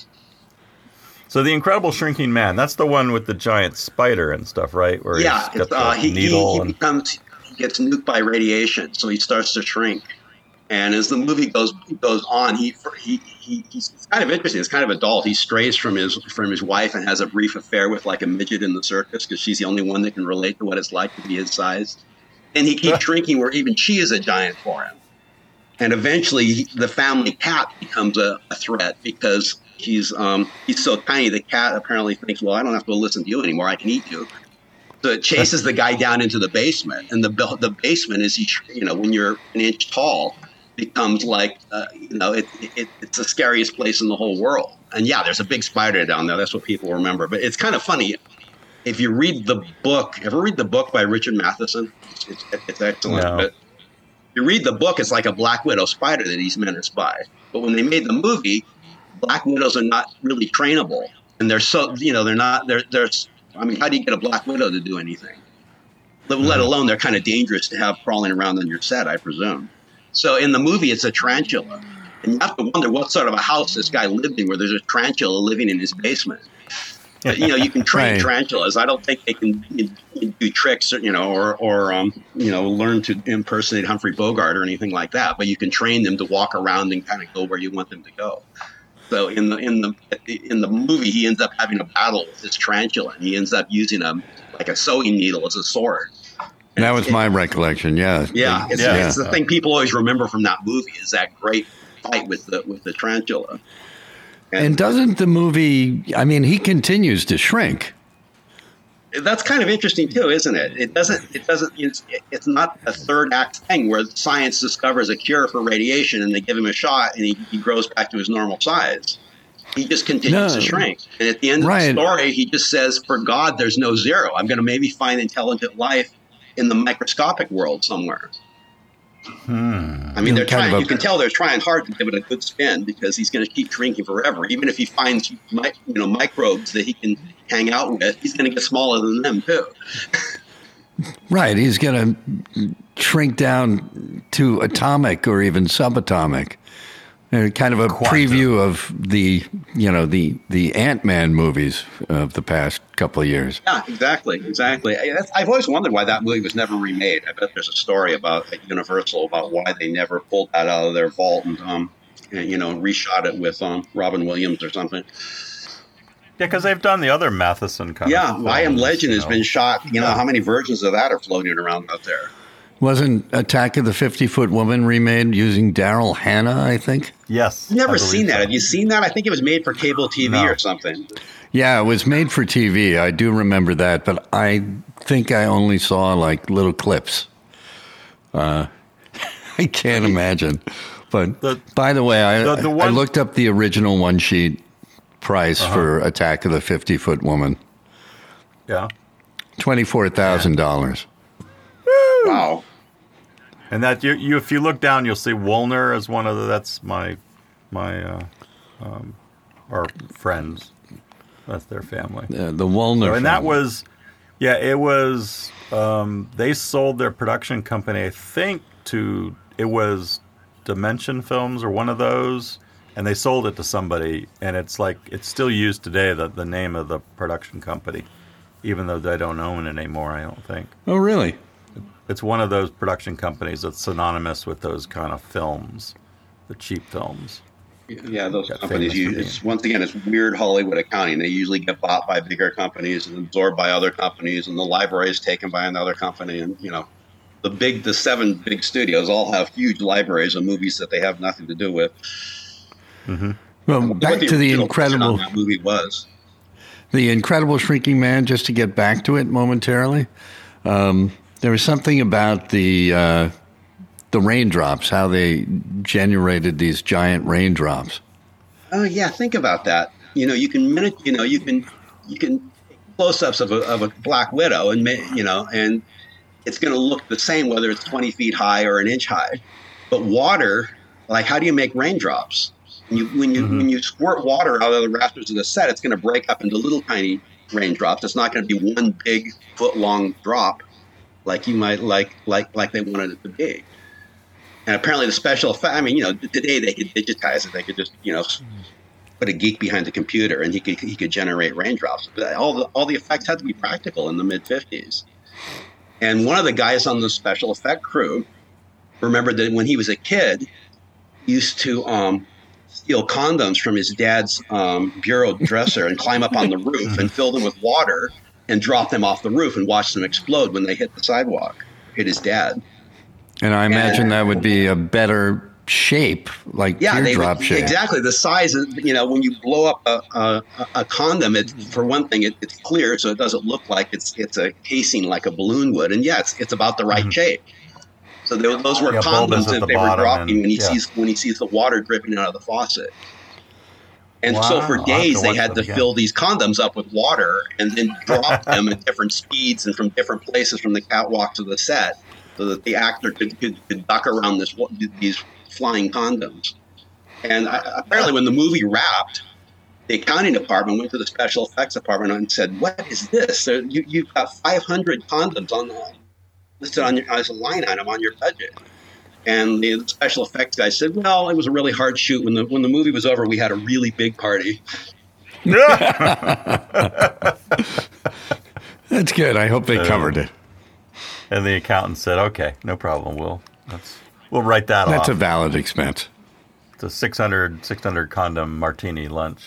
So the Incredible Shrinking Man, that's the one with the giant spider and stuff, right? Where yeah, he's got it's, the uh, he, he, needle he and becomes he gets nuked by radiation, so he starts to shrink. And as the movie goes goes on, he he, he he's it's kind of interesting. It's kind of adult. He strays from his from his wife and has a brief affair with like a midget in the circus because she's the only one that can relate to what it's like to be his size. And he keeps shrinking where even she is a giant for him. And eventually, he, the family cat becomes a, a threat because he's um, he's so tiny. The cat apparently thinks, well, I don't have to listen to you anymore. I can eat you. So it chases the guy down into the basement, and the the basement is, you know, when you're an inch tall, becomes like, uh, you know, it, it it's the scariest place in the whole world. And yeah, there's a big spider down there. That's what people remember. But it's kind of funny. If you read the book, ever read the book by Richard Matheson? It's, it's, it's excellent. No. But you read the book, it's like a Black Widow spider that he's menaced by. But when they made the movie, Black Widows are not really trainable. And they're so, you know, they're not, they're, they're, I mean, how do you get a Black Widow to do anything? Let, let alone they're kind of dangerous to have crawling around on your set, I presume. So in the movie, it's a tarantula. And you have to wonder what sort of a house this guy lived in where there's a tarantula living in his basement. But, you know, you can train Right. tarantulas. I don't think they can you, you do tricks, or, you know, or, or um, you know, learn to impersonate Humphrey Bogart or anything like that. But you can train them to walk around and kind of go where you want them to go. So in the in the in the movie, he ends up having a battle with this tarantula, and he ends up using a like a sewing needle as a sword. And That was it- my recollection. Yeah. yeah, it's, Yeah. it's the thing people always remember from that movie is that great fight with the with the tarantula. And doesn't the movie? I mean, he continues to shrink. That's kind of interesting too, isn't it? It doesn't. It doesn't. It's, it's not a third act thing where science discovers a cure for radiation and they give him a shot and he, he grows back to his normal size. He just continues No. to shrink. And at the end Right. of the story, he just says, "For God, there's no zero. I'm going to maybe find intelligent life in the microscopic world somewhere." Hmm. I mean, they're trying. A, you can tell they're trying hard to give it a good spin because he's going to keep shrinking forever. Even if he finds, you know, microbes that he can hang out with, he's going to get smaller than them too. Right. He's going to shrink down to atomic or even subatomic. Uh, kind of a Quantum. preview of the, you know, the the Ant-Man movies of the past couple of years. Yeah, exactly, exactly. I, I've always wondered why that movie was never remade. I bet there's a story about at Universal about why they never pulled that out of their vault and, um, and you know, reshot it with um, Robin Williams or something. Yeah, because they've done the other Matheson kind yeah, of Yeah, I Am Legend you has know. been shot. You know, how many versions of that are floating around out there? Wasn't Attack of the fifty-Foot Woman remade using Daryl Hannah, I think? Yes. I've never seen that. So. Have you seen that? I think it was made for cable T V no. or something. Yeah, it was made for T V. I do remember that, but I think I only saw like little clips. Uh, I can't imagine. But the, by the way, I, the, the one, I looked up the original one-sheet price uh-huh. for Attack of the fifty-Foot Woman. Yeah. twenty-four thousand dollars. Wow. And that you, you, if you look down, you'll see Woolner as one of the. That's my, my, uh, um, our friends. That's their family. Yeah, the Woolner. So, and family. that was, yeah, it was. Um, they sold their production company, I think, to it was Dimension Films or one of those, and they sold it to somebody, and it's like it's still used today. The the name of the production company, even though they don't own it anymore. I don't think. Oh, really? It's one of those production companies that's synonymous with those kind of films, the cheap films. Yeah, those companies. You, it's, once again, it's weird Hollywood accounting. They usually get bought by bigger companies and absorbed by other companies, and the library is taken by another company. And you know, the big, the seven big studios all have huge libraries of movies that they have nothing to do with. Mm-hmm. Well, back the to the incredible that movie was the Incredible Shrinking Man. Just to get back to it momentarily. Um, There was something about the uh, the raindrops, how they generated these giant raindrops. Oh yeah, think about that. You know, you can minute. You know, you can you can close-ups of a, of a Black Widow, and you know, and it's going to look the same whether it's twenty feet high or an inch high. But water, like, how do you make raindrops? When you when you mm-hmm. when you squirt water out of the rafters of the set, it's going to break up into little tiny raindrops. It's not going to be one big foot-long drop. Like you might like like like they wanted it to be, and apparently the special effect. I mean, you know, today they could digitize it. They could just you know put a geek behind the computer, and he could he could generate raindrops. But all the all the effects had to be practical in the mid fifties. And one of the guys on the special effect crew remembered that when he was a kid, he used to um, steal condoms from his dad's um, bureau dresser and climb up on the roof and fill them with water. And drop them off the roof and watch them explode when they hit the sidewalk, hit his dad. And I imagine and, that would be a better shape, like yeah, teardrop they, shape. Exactly. The size, of, you know, when you blow up a, a, a condom, it, for one thing, it, it's clear, so it doesn't look like it's it's a casing like a balloon would. And yeah, it's, it's about the right mm-hmm. shape. So they, those were yeah, condoms that they were dropping and, when he yeah. sees when he sees the water dripping out of the faucet. And wow. so for days they had to again. fill these condoms up with water and then drop them at different speeds and from different places from the catwalk to the set so that the actor could, could, could duck around this these flying condoms. And I, apparently when the movie wrapped, the accounting department went to the special effects department and said, "What is this? There, you, you've got five hundred condoms on the, listed on your, as a line item on your budget." And the special effects guy said, "Well, it was a really hard shoot. When the when the movie was over, we had a really big party." That's good. I hope they uh, covered it. And the accountant said, "Okay, no problem. We'll that's, we'll write that that's off. That's a valid expense. It's a six hundred, six hundred condom martini lunch."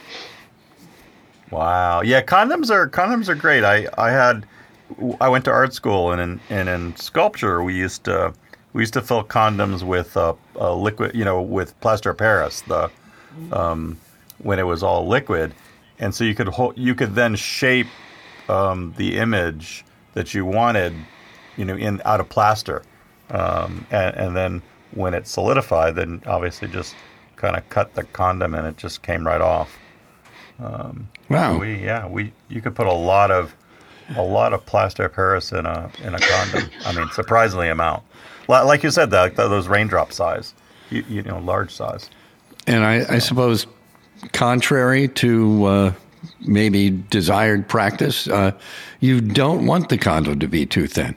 Wow. Yeah, condoms are condoms are great. I, I had I went to art school, and in and in sculpture we used to. We used to fill condoms with uh, uh, liquid, you know, with plaster of Paris, the um, when it was all liquid, and so you could hold, you could then shape um, the image that you wanted, you know, in out of plaster, um, and, and then when it solidified, then obviously just kind of cut the condom and it just came right off. Um, wow. We yeah we you could put a lot of a lot of plaster of Paris in a in a condom. I mean, surprisingly amount. like you said, that those raindrop size, you, you know, large size. And I, so. I suppose, contrary to uh, maybe desired practice, uh, you don't want the condo to be too thin.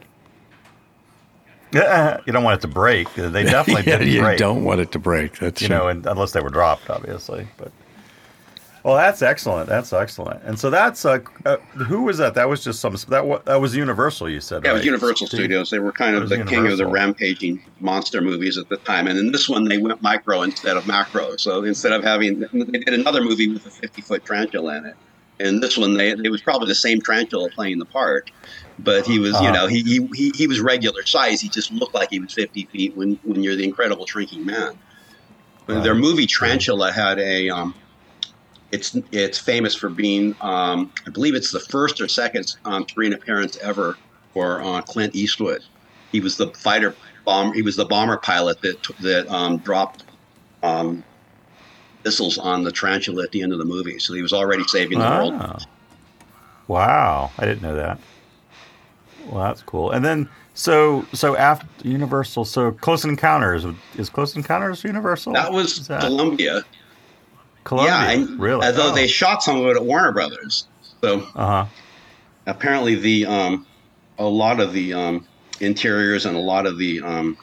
You don't want it to break. They definitely yeah, didn't you break. You don't want it to break. That's you true. know, and, unless they were dropped, obviously. But well, that's excellent. That's excellent. And so that's uh, uh, who was that? That was just some that that was Universal. You said yeah, right? it was Universal Studios. They were kind of the Universal. king of the rampaging monster movies at the time. And in this one, they went micro instead of macro. So instead of having, they did another movie with a fifty foot tarantula in it. In this one, they it was probably the same tarantula playing the part. But he was, uh-huh. you know, he, he he he was regular size. He just looked like he was fifty feet when, when you're the Incredible Shrinking Man. Right. Their movie Tarantula had a, um, it's it's famous for being, um, I believe it's the first or second um, screen appearance ever for uh, Clint Eastwood. He was the fighter bomb. He was the bomber pilot that that um, dropped um, missiles on the tarantula at the end of the movie. So he was already saving the oh. world. Wow, I didn't know that. Well, that's cool. And then, so so after Universal, so Close Encounters, is Close Encounters Universal? That was that? Columbia. Columbia, yeah, and, really? Although oh. they shot some of it at Warner Brothers. So uh-huh. apparently the um, a lot of the um, interiors and a lot of the um,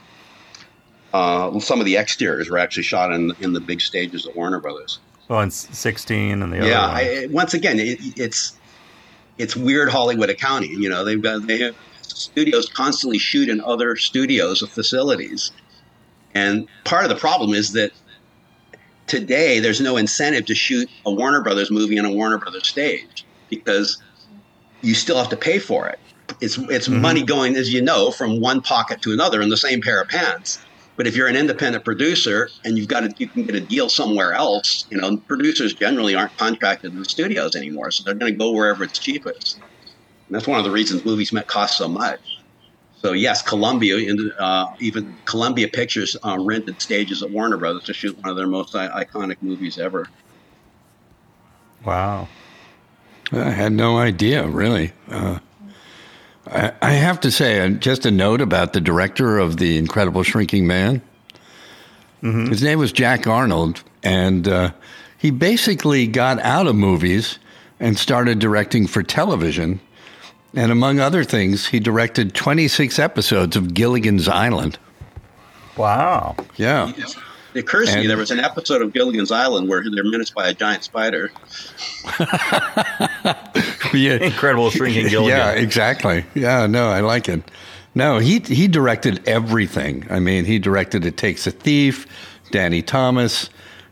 uh, some of the exteriors were actually shot in in the big stages at Warner Brothers. Oh, and sixteen and the other yeah. one. I, once again, it, it's. It's weird Hollywood accounting. You know, they've got they have studios constantly shoot in other studios or facilities. And part of the problem is that today there's no incentive to shoot a Warner Brothers movie on a Warner Brothers stage because you still have to pay for it. It's it's mm-hmm. money going, as you know, from one pocket to another in the same pair of pants. But if you're an independent producer and you've got to, you can get a deal somewhere else, you know, producers generally aren't contracted with studios anymore, so they're going to go wherever it's cheapest. And that's one of the reasons movies cost so much. So yes, Columbia, uh, even Columbia Pictures uh, rented stages at Warner Brothers to shoot one of their most I- iconic movies ever. Wow. I had no idea, really. Uh, I, I have to say, uh, just a note about the director of The Incredible Shrinking Man. Mm-hmm. His name was Jack Arnold, and uh, he basically got out of movies and started directing for television. And among other things, he directed twenty-six episodes of Gilligan's Island. Wow. Yeah. It occurs to and, me there was an episode of Gilligan's Island where they're menaced by a giant spider. yeah. Incredible Shrinking Gilligan. Yeah, exactly. Yeah, no, I like it. No, he he directed everything. I mean, he directed It Takes a Thief, Danny Thomas,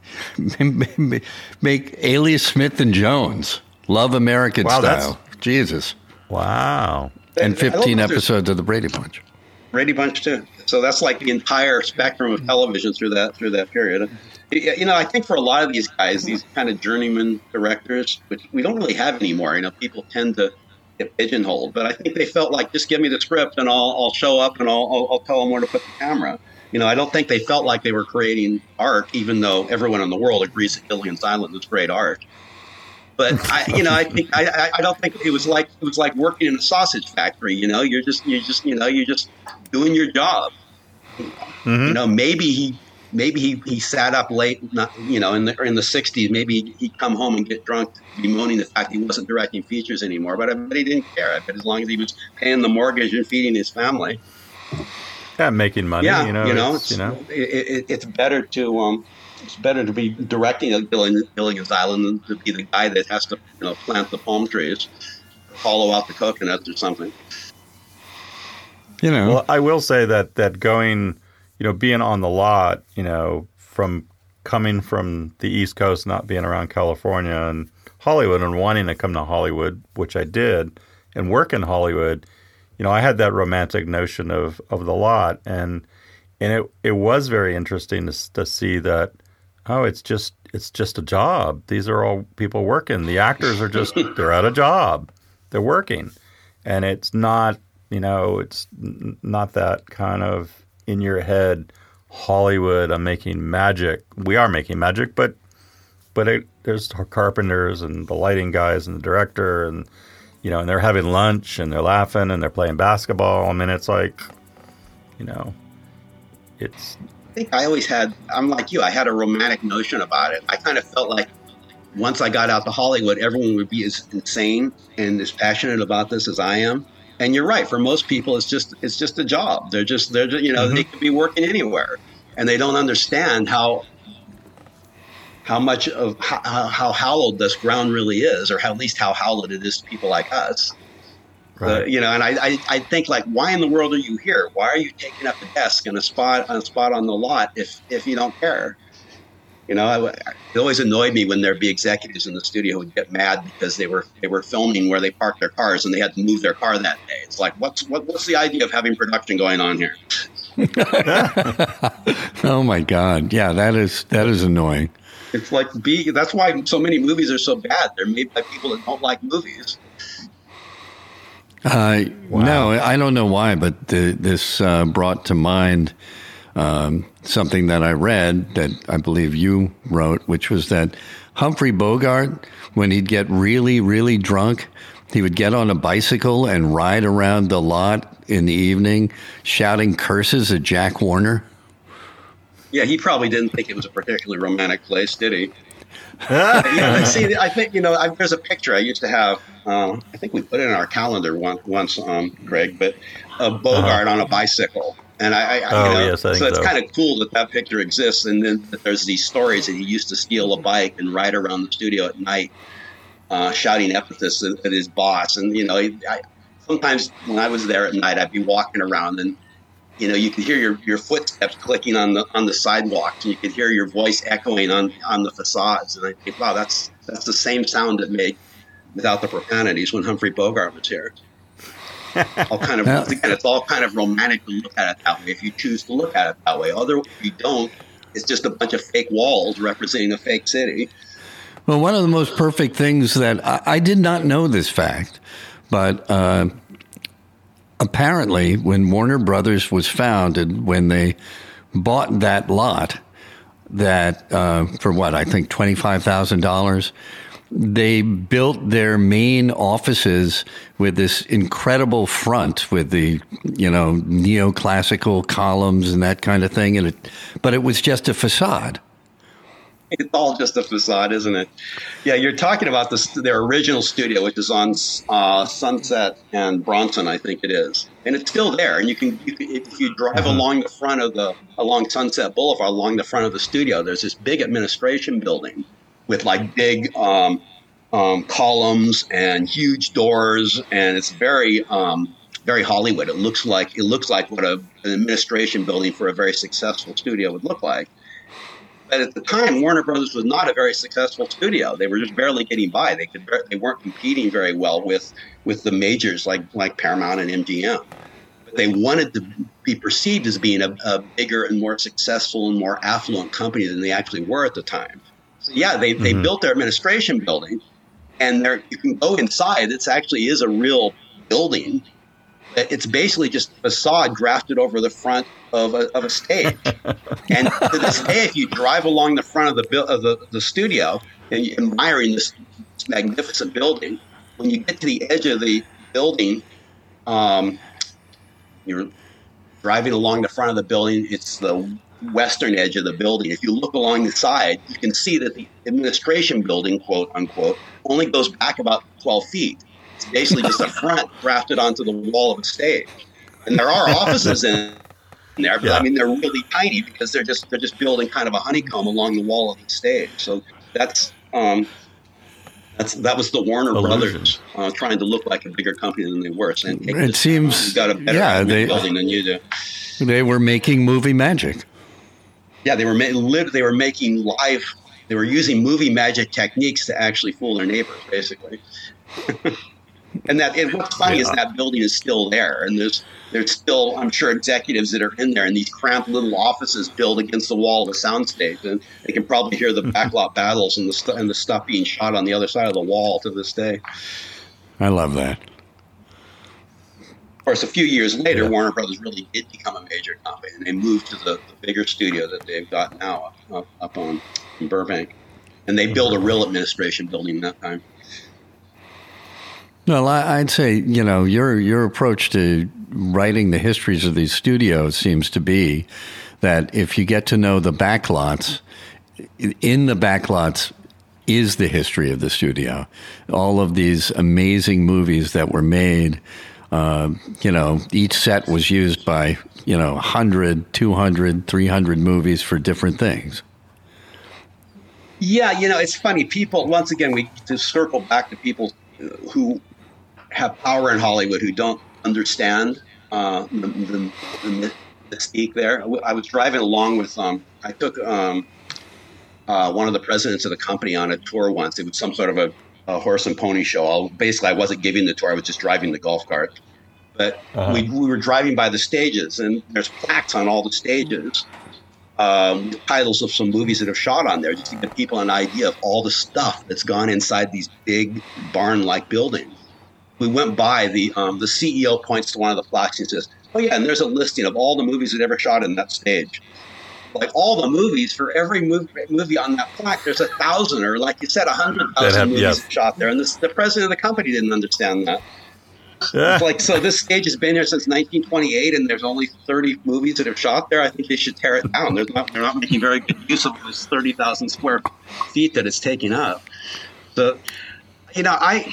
make Alias Smith and Jones, Love American wow, Style. Jesus. Wow. And fifteen episodes of The Brady Bunch. Brady Bunch too. So that's like the entire spectrum of television through that through that period. You know, I think for a lot of these guys, these kind of journeyman directors, which we don't really have anymore. You know, people tend to get pigeonholed, but I think they felt like just give me the script and I'll I'll show up and I'll I'll, I'll tell them where to put the camera. You know, I don't think they felt like they were creating art, even though everyone in the world agrees that Gilligan's Island is great art. But I, you know, I think I, I don't think it was like it was like working in a sausage factory. You know, you're just you're just you know you're just doing your job. Mm-hmm. You know, maybe he maybe he, he sat up late, not you know, in the in the sixties. Maybe he'd come home and get drunk, bemoaning the fact he wasn't directing features anymore. But I bet he didn't care. I bet as long as he was paying the mortgage and feeding his family, yeah, making money. Yeah, you know, you know, it's, it's, you know, it, it, it's better to um. It's better to be directing a Gilligan's Island than to be the guy that has to, you know, plant the palm trees, hollow out the coconuts or something. You know, well, I will say that that going, you know, being on the lot, you know, from coming from the East Coast, not being around California and Hollywood, and wanting to come to Hollywood, which I did, and work in Hollywood, you know, I had that romantic notion of of the lot, and and it it was very interesting to to see that. Oh, it's just it's just a job. These are all people working. The actors are just they're at a job. They're working, and it's not you know it's n- not that kind of in your head Hollywood. I'm making magic. We are making magic, but but it, there's carpenters and the lighting guys and the director and you know and they're having lunch and they're laughing and they're playing basketball. I mean, it's like you know. it's. I think I always had. I'm like you. I had a romantic notion about it. I kind of felt like once I got out to Hollywood, everyone would be as insane and as passionate about this as I am. And you're right. For most people, it's just it's just a job. They're just they're you know mm-hmm. they could be working anywhere, and they don't understand how how much of how, how hallowed this ground really is, or how, at least how hallowed it is to people like us. Right. Uh, you know, and I, I I think like, why in the world are you here? Why are you taking up a desk and a spot on a spot on the lot if if you don't care? You know, I, it always annoyed me when there'd be executives in the studio who would get mad because they were they were filming where they parked their cars and they had to move their car that day. It's like, what's what, what's the idea of having production going on here? Oh my God, yeah, that is that is annoying. It's like be that's why so many movies are so bad. They're made by people that don't like movies. Uh, wow. No, I don't know why, but the, this uh, brought to mind. Um, something that I read that I believe you wrote, which was that Humphrey Bogart, when he'd get really, really drunk, he would get on a bicycle and ride around the lot in the evening shouting curses at Jack Warner. Yeah, he probably didn't think it was a particularly romantic place, did he? Yeah, see, I think, you know, I, there's a picture I used to have. Um, I think we put it in our calendar once, once um, Greg, but of Bogart uh-huh. on a bicycle. And I, I oh, you know, yes, I so think it's so. kind of cool that that picture exists. And then there's these stories that he used to steal a bike and ride around the studio at night, uh, shouting epithets at, at his boss. And, you know, I, sometimes when I was there at night, I'd be walking around and, you know, you could hear your, your footsteps clicking on the on the sidewalks, and you could hear your voice echoing on, on the facades. And I think, wow, that's that's the same sound it made without the profanities when Humphrey Bogart was here. all kind of again, it's all kind of romantic to look at it that way if you choose to look at it that way. Other, if you don't, it's just a bunch of fake walls representing a fake city. Well, one of the most perfect things that I, I did not know this fact, but uh, apparently when Warner Brothers was founded, when they bought that lot, that uh, for what I think twenty-five thousand dollars. They built their main offices with this incredible front with the, you know, neoclassical columns and that kind of thing. And it, but it was just a facade. It's all just a facade, isn't it? Yeah, you're talking about this, their original studio, which is on uh, Sunset and Bronson, I think it is, and it's still there. And you can, you can if you drive uh-huh. along the front of the along Sunset Boulevard, along the front of the studio, there's this big administration building with like big um, um, columns and huge doors, and it's very, um, very Hollywood. It looks like it looks like what a, an administration building for a very successful studio would look like. But at the time, Warner Brothers was not a very successful studio. They were just barely getting by. They could they weren't competing very well with with the majors like like Paramount and M G M. But they wanted to be perceived as being a, a bigger and more successful and more affluent company than they actually were at the time. So yeah, they, they mm-hmm. built their administration building, and there you can go inside. It actually is a real building. It's basically just a facade grafted over the front of a, of a stage. And to this day, if you drive along the front of the of the, the studio and you're admiring this, this magnificent building, when you get to the edge of the building, um, you're driving along the front of the building. It's the western edge of the building. If you look along the side, you can see that the administration building, quote unquote, only goes back about twelve feet. It's basically just a front grafted onto the wall of a stage. And there are offices in there, but yeah. I mean, they're really tiny because they're just they're just building kind of a honeycomb along the wall of the stage. So that's um, that's that was the Warner Illusion. Brothers uh, trying to look like a bigger company than they were. Saying, hey, it this, seems you got a better yeah, they, building than you do. They were making movie magic. Yeah, they were ma- they were making live. They were using movie magic techniques to actually fool their neighbors, basically. And that and what's funny yeah. is that building is still there, and there's there's still, I'm sure, executives that are in there in these cramped little offices built against the wall of a soundstage, and they can probably hear the backlot battles and the stu- and the stuff being shot on the other side of the wall to this day. I love that. Of course, a few years later, yeah. Warner Brothers really did become a major company, and they moved to the, the bigger studio that they've got now up, up on in Burbank, and they built a real administration building that time. Well, I'd say, you know, your your approach to writing the histories of these studios seems to be that if you get to know the backlots, in the backlots is the history of the studio. All of these amazing movies that were made, uh, you know, each set was used by, you know, one hundred, two hundred, three hundred movies for different things. Yeah, you know, it's funny. People, once again, we to circle back to people who have power in Hollywood who don't understand uh, the, the, the mystique there. I was driving along with, um, I took um, uh, one of the presidents of the company on a tour once. It was some sort of a, a horse and pony show. I'll, basically, I wasn't giving the tour. I was just driving the golf cart. But uh-huh. we, we were driving by the stages, and there's plaques on all the stages. Um, titles of some movies that have shot on there, just to give people an idea of all the stuff that's gone inside these big barn-like buildings. We went by, the um, the C E O points to one of the plaques and says, oh yeah, and there's a listing of all the movies that ever shot in that stage. Like all the movies, for every movie, movie on that plaque, there's a thousand, or like you said, a hundred thousand movies yes. shot there. And this, the president of the company didn't understand that. Yeah. It's like, so this stage has been here since nineteen twenty-eight, and there's only thirty movies that have shot there. I think they should tear it down. They're not, they're not making very good use of this thirty thousand square feet that it's taking up. So, you know, I,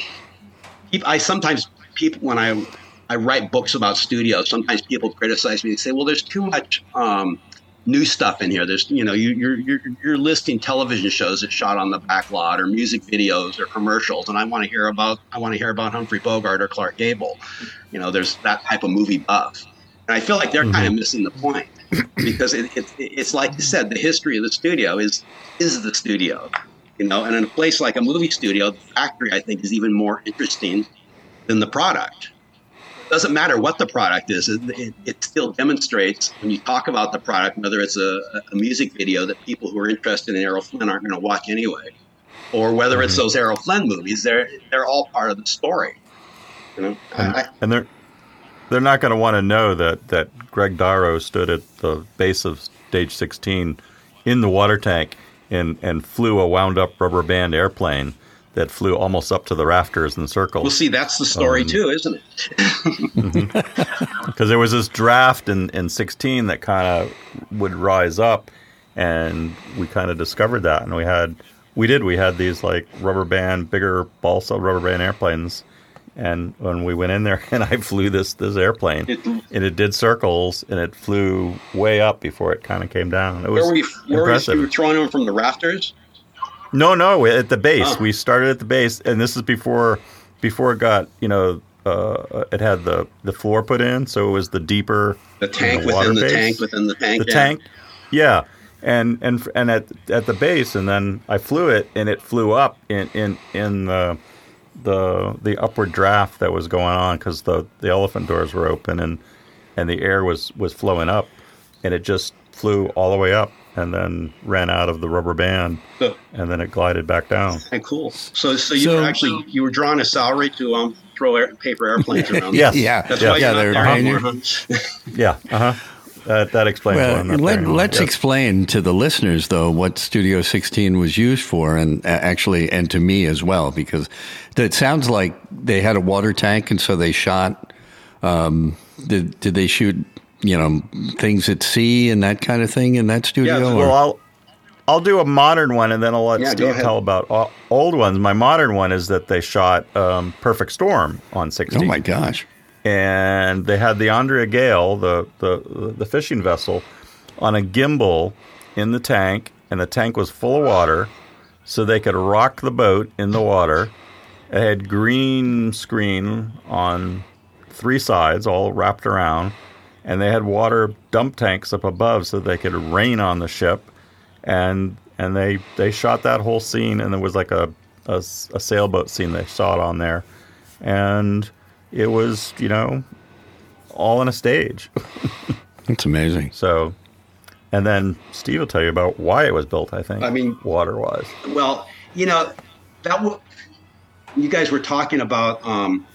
I sometimes people when I I write books about studios, sometimes people criticize me and say, well, there's too much um, new stuff in here. There's, you know, you, you're you're you're listing television shows that shot on the back lot, or music videos, or commercials, and I want to hear about I want to hear about Humphrey Bogart or Clark Gable. You know, there's that type of movie buff, and I feel like they're mm-hmm. kind of missing the point, because it, it, it's like you said, the history of the studio is is the studio, you know, and in a place like a movie studio, the factory, I think, is even more interesting than the product. It doesn't matter what the product is. It, it, it still demonstrates, when you talk about the product, whether it's a, a music video that people who are interested in Errol Flynn aren't going to watch anyway, or whether it's those Errol Flynn movies, they're they're all part of the story. You know, and, I, and they're they're not going to want to know that that Greg Darrow stood at the base of stage sixteen in the water tank and and flew a wound up rubber band airplane that flew almost up to the rafters in circles. Well, see, that's the story um, too, isn't it? mm-hmm. Because there was this draft in, in sixteen that kind of would rise up, and we kind of discovered that. And we had, we did, we had these like rubber band, bigger balsa rubber band airplanes. And when we went in there, and I flew this this airplane, it, and it did circles, and it flew way up before it kind of came down. It was where were you, where impressive. You were throwing them from the rafters? No, no, at the base. Oh. We started at the base, and this is before before it got, you know, uh, it had the, the floor put in, so it was the deeper the tank you know, within the base. tank within the tank. The yeah. tank, yeah, and and and at at the base, and then I flew it, and it flew up in in in the the the upward draft that was going on, because the the elephant doors were open, and and the air was was flowing up, and it just flew all the way up, and then ran out of the rubber band, so, and then it glided back down. And cool. So, so you so, were actually you were drawing a salary to um throw air, paper airplanes around. Yes. Yeah, that's yeah, why yeah, you're not there anymore. yeah, uh huh. That that explains. Well, why I'm not let, there let's yes. explain to the listeners, though, what Studio sixteen was used for, and uh, actually, and to me as well, because it sounds like they had a water tank, and so they shot. Um, did did they shoot? You know, things at sea and that kind of thing in that studio? Yeah, well, I'll I'll do a modern one, and then I'll let yeah, Steve tell about all, old ones. My modern one is that they shot um, Perfect Storm on sixteen. Oh my gosh! And they had the Andrea Gale, the, the the fishing vessel, on a gimbal in the tank, and the tank was full of water, so they could rock the boat in the water. It had green screen on three sides, all wrapped around. And they had water dump tanks up above so they could rain on the ship, and and they they shot that whole scene, and there was like a, a, a sailboat scene they shot on there, and it was, you know, all on a stage. That's amazing. So, and then Steve will tell you about why it was built, I think. I mean, water-wise. Well, you know, that w- you guys were talking about um,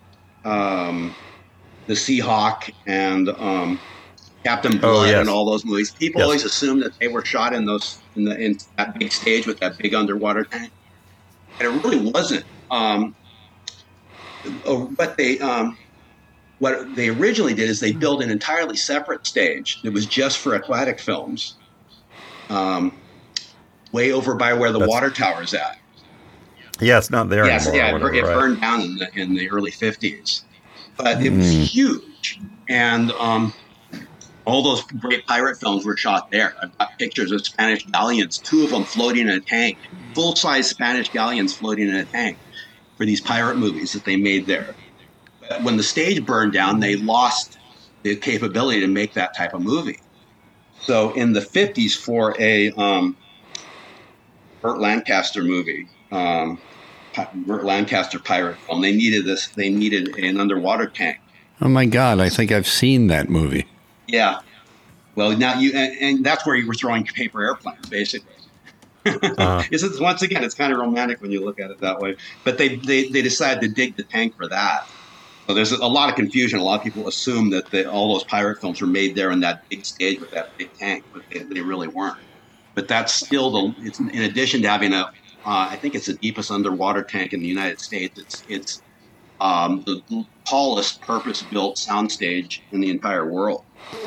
um, the Seahawk and um, Captain Blood oh, yes. and all those movies. People yes. always assume that they were shot in those in the in that big stage with that big underwater tank, and it really wasn't. Um, what they um, what they originally did is they built an entirely separate stage that was just for aquatic films, um, way over by where the That's, water tower is at. Yeah, it's not there yes, anymore. Yeah, whatever, it, it right. burned down in the, in the early fifties. But it was mm. huge. And um, all those great pirate films were shot there. I've got pictures of Spanish galleons, two of them floating in a tank, full-size Spanish galleons floating in a tank for these pirate movies that they made there. But when the stage burned down, they lost the capability to make that type of movie. So in the fifties, for a um, Burt Lancaster movie, um, Burt Lancaster pirate film, they needed this. They needed an underwater tank. Oh my God! I think I've seen that movie. Yeah. Well, now you and, and that's where you were throwing paper airplanes, basically. Uh-huh. It's, once again, it's kind of romantic when you look at it that way. But they they, they decided to dig the tank for that. So there's a lot of confusion. A lot of people assume that the, all those pirate films were made there on that big stage with that big tank, but they, they really weren't. But that's still the. It's in addition to having a, uh, I think it's the deepest underwater tank in the United States. It's it's um, the tallest purpose-built soundstage in the entire world,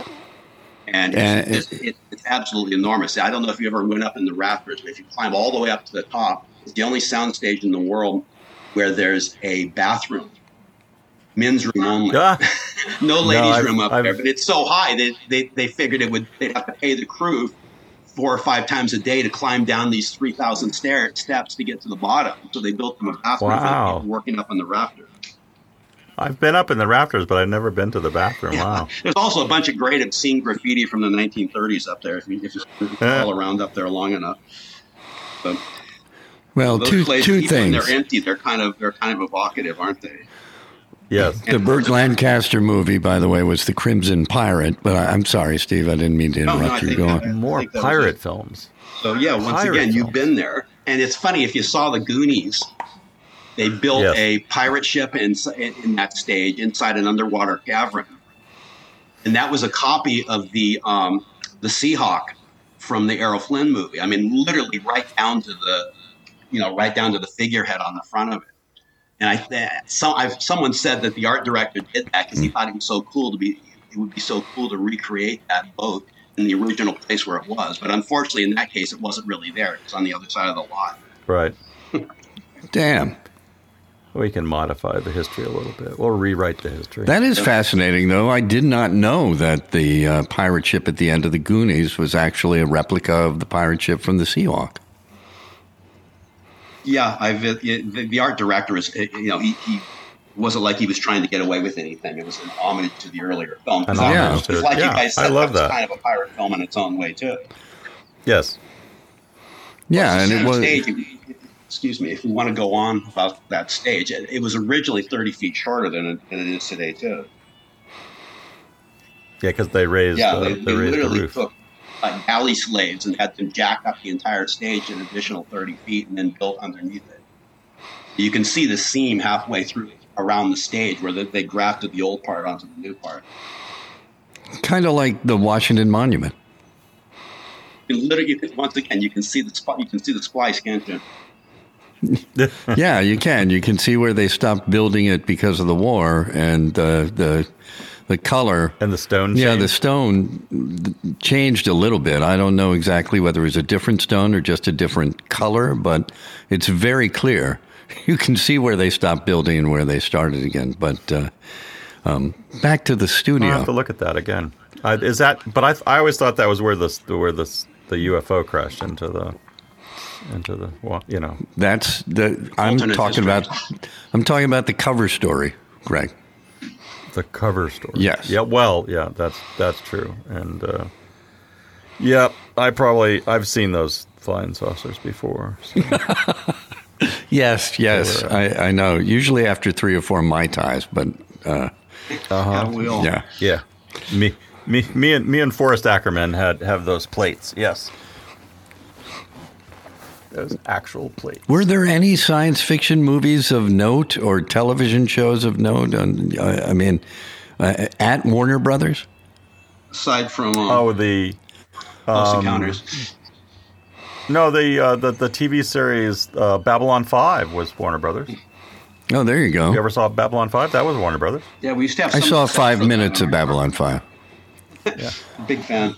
and it's, it's, it's absolutely enormous. I don't know if you ever went up in the rafters, but if you climb all the way up to the top, it's the only soundstage in the world where there's a bathroom. Men's room only. Uh, no ladies' no, room up I've, there. But it's so high that they, they figured it would they'd have to pay the crew four or five times a day to climb down these three thousand stair, steps to get to the bottom. So they built them a bathroom wow. for people working up on the rafters. I've been up in the rafters, but I've never been to the bathroom. Yeah. Wow. There's also a bunch of great obscene graffiti from the nineteen thirties up there, if you, if you all around up there long enough. But, well, those two, places, two even things. When they're empty, they're kind of they're kind of evocative, aren't they? Yes. The Burt Lancaster movie, by the way, was The Crimson Pirate. But I, I'm sorry, Steve, I didn't mean to interrupt no, no, you. Go that, on. More pirate films. So, yeah, once pirate again, films. You've been there. And it's funny, if you saw the Goonies, they built yes. a pirate ship in, in that stage inside an underwater cavern. And that was a copy of the um, the Seahawk from the Errol Flynn movie. I mean, literally right down to the, you know, right down to the figurehead on the front of it. And I, some, I've, someone said that the art director did that because he thought it was so cool to be. It would be so cool to recreate that boat in the original place where it was. But unfortunately, in that case, it wasn't really there. It was on the other side of the lot. Right. Damn. We can modify the history a little bit. We'll rewrite the history. That is fascinating, though. I did not know that the uh, pirate ship at the end of the Goonies was actually a replica of the pirate ship from the Seahawk. Yeah, I've, it, the, the art director is, you know, he, he wasn't like he was trying to get away with anything. It was an homage to the earlier film. An homage to it. Like yeah, you guys said, I love that was that. kind of a pirate film in its own way, too. Yes. Yeah, well, and it was... Stage, excuse me, if we want to go on about that stage, it, it was originally thirty feet shorter than it, than it is today, too. Yeah, because they raised, yeah, uh, they, they they raised literally the roof. took like galley slaves and had them jack up the entire stage an additional thirty feet and then built underneath it. You can see the seam halfway through around the stage where they, they grafted the old part onto the new part. Kind of like the Washington Monument. You can literally, you can, once again, you can see the spot. You can see the splice, can't you? Yeah, you can. You can see where they stopped building it because of the war, and uh, the the color and the stone. Yeah, changed. the stone changed a little bit. I don't know exactly whether it was a different stone or just a different color, but it's very clear. You can see where they stopped building and where they started again. But uh, um, back to the studio. I'll have to look at that again. Uh, is that? But I I always thought that was where the where the the U F O crashed into the into the well, you know. That's the I'm Alternate talking history. about. I'm talking about the cover story, Greg. The cover story. Yes. Yeah. Well. Yeah. That's that's true. And uh, yeah, I probably I've seen those flying saucers before. So. Yes, yes, were, I, I know. Usually after three or four Mai Tais, but uh, uh-huh. yeah, yeah, yeah. Me, me, me, and me and Forrest Ackerman had have those plates. Yes, those actual plates. Were there any science fiction movies of note or television shows of note? On, uh, I mean, uh, at Warner Brothers. Aside from um, oh the Close um, Encounters. No, the uh, the the T V series uh, Babylon five was Warner Brothers. Oh, there you go. You ever saw Babylon five? That was Warner Brothers. Yeah, we used to have. I some saw stuff five for minutes that. of Babylon five. Yeah. Big fan.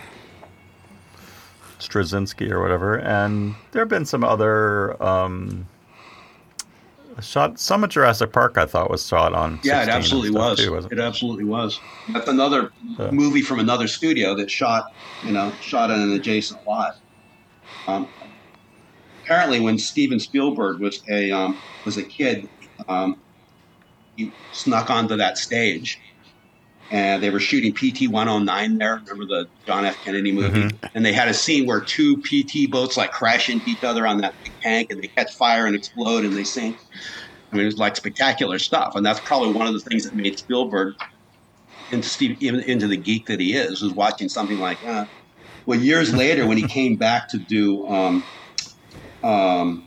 Straczynski or whatever. And there have been some other um, shot. Some of Jurassic Park I thought was shot on. Yeah, it sixteen absolutely and stuff was. Too, wasn't It absolutely was. That's another Yeah. movie from another studio that shot, you know, shot in an adjacent lot. Um, apparently, when Steven Spielberg was a um, was a kid, um, he snuck onto that stage, and they were shooting P T one oh nine there. Remember the John F. Kennedy movie? Mhm. And they had a scene where two P T boats like crash into each other on that big tank, and they catch fire and explode, and they sink. I mean, it was like spectacular stuff, and that's probably one of the things that made Spielberg into Steve, even into the geek that he is, was watching something like that. Well, years later, when he came back to do um, um,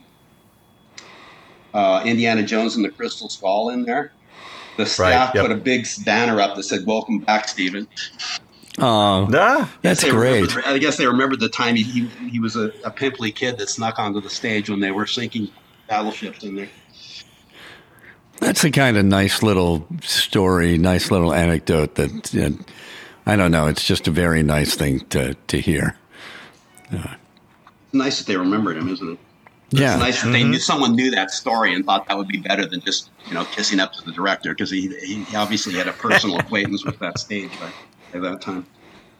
uh, Indiana Jones and the Crystal Skull in there, the staff Right, yep. put a big banner up that said, "Welcome back, Stephen." Oh, Ah, that's They great. remembered- I guess they remembered the time he, he, he was a, a pimply kid that snuck onto the stage when they were sinking battleships in there. That's a kind of nice little story, nice little anecdote that, uh, I don't know, it's just a very nice thing to, to hear. It's nice that they remembered him, isn't it? Yeah. It's nice that they knew someone knew that story and thought that would be better than just, you know, kissing up to the director, because he, he obviously had a personal acquaintance with that stage by, at that time.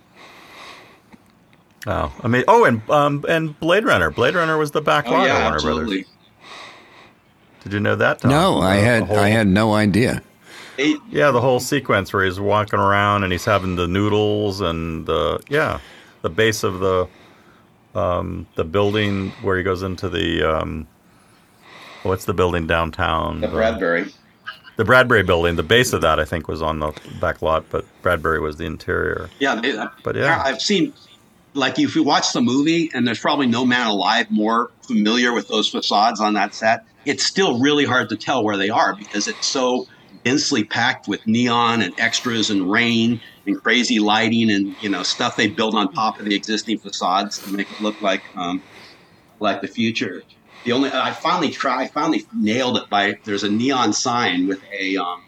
oh, I mean, oh, and um, and Blade Runner. Blade Runner was the back Oh lot yeah, of Warner absolutely. Brothers. Did you know that, Tom? No, I The- had the whole- I had no idea. They, Yeah, the whole sequence where he's walking around and he's having the noodles and the yeah, the base of the um, the building where he goes into the um, what's the building downtown? the Bradbury. The Bradbury building. The base of that I think was on the back lot, but Bradbury was the interior. Yeah, they, But yeah. I've seen, like, if you watch the movie, and there's probably no man alive more familiar with those facades on that set, it's still really hard to tell where they are because it's so densely packed with neon and extras and rain and crazy lighting and, you know, stuff they build on top of the existing facades to make it look like um, like the future. The only I finally tried, I finally nailed it by there's a neon sign with a um,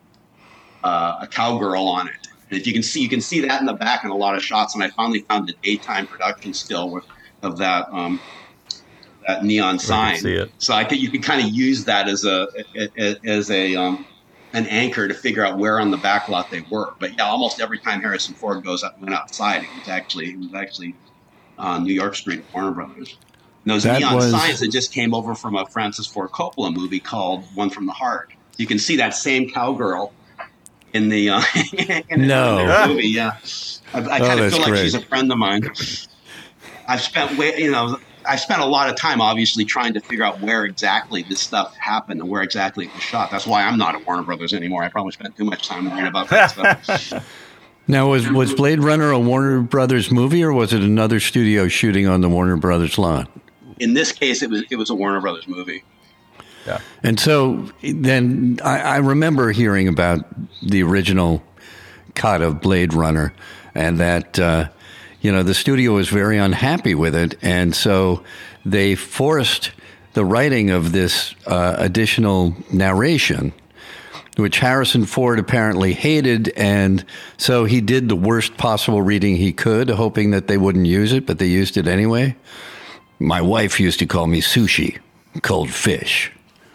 uh, a cowgirl on it. And if you can see, you can see that in the back in a lot of shots. And I finally found the daytime production still with, of that um, that neon sign. see it. So I think you can kind of use that as a as a um, an anchor to figure out where on the back lot they were. But yeah, almost every time Harrison Ford goes up, went outside, it was actually it was actually on New York Street at Warner Brothers. And those That neon was- signs that just came over from a Francis Ford Coppola movie called One from the Heart. You can see that same cowgirl in the uh, in No. the movie. Yeah, I, I Oh, kind of that's feel like great. she's a friend of mine. I've spent way, you know, I spent a lot of time obviously trying to figure out where exactly this stuff happened and where exactly it was shot. That's why I'm not at Warner Brothers anymore. I probably spent too much time worrying about that stuff. Now, was, was Blade Runner a Warner Brothers movie, or was it another studio shooting on the Warner Brothers lot? In this case, it was it was a Warner Brothers movie. Yeah. And so then I, I remember hearing about the original cut of Blade Runner, and that, uh, you know, the studio was very unhappy with it. And so they forced the writing of this uh, additional narration, which Harrison Ford apparently hated. And so he did the worst possible reading he could, hoping that they wouldn't use it, but they used it anyway. My wife used to call me sushi, cold fish.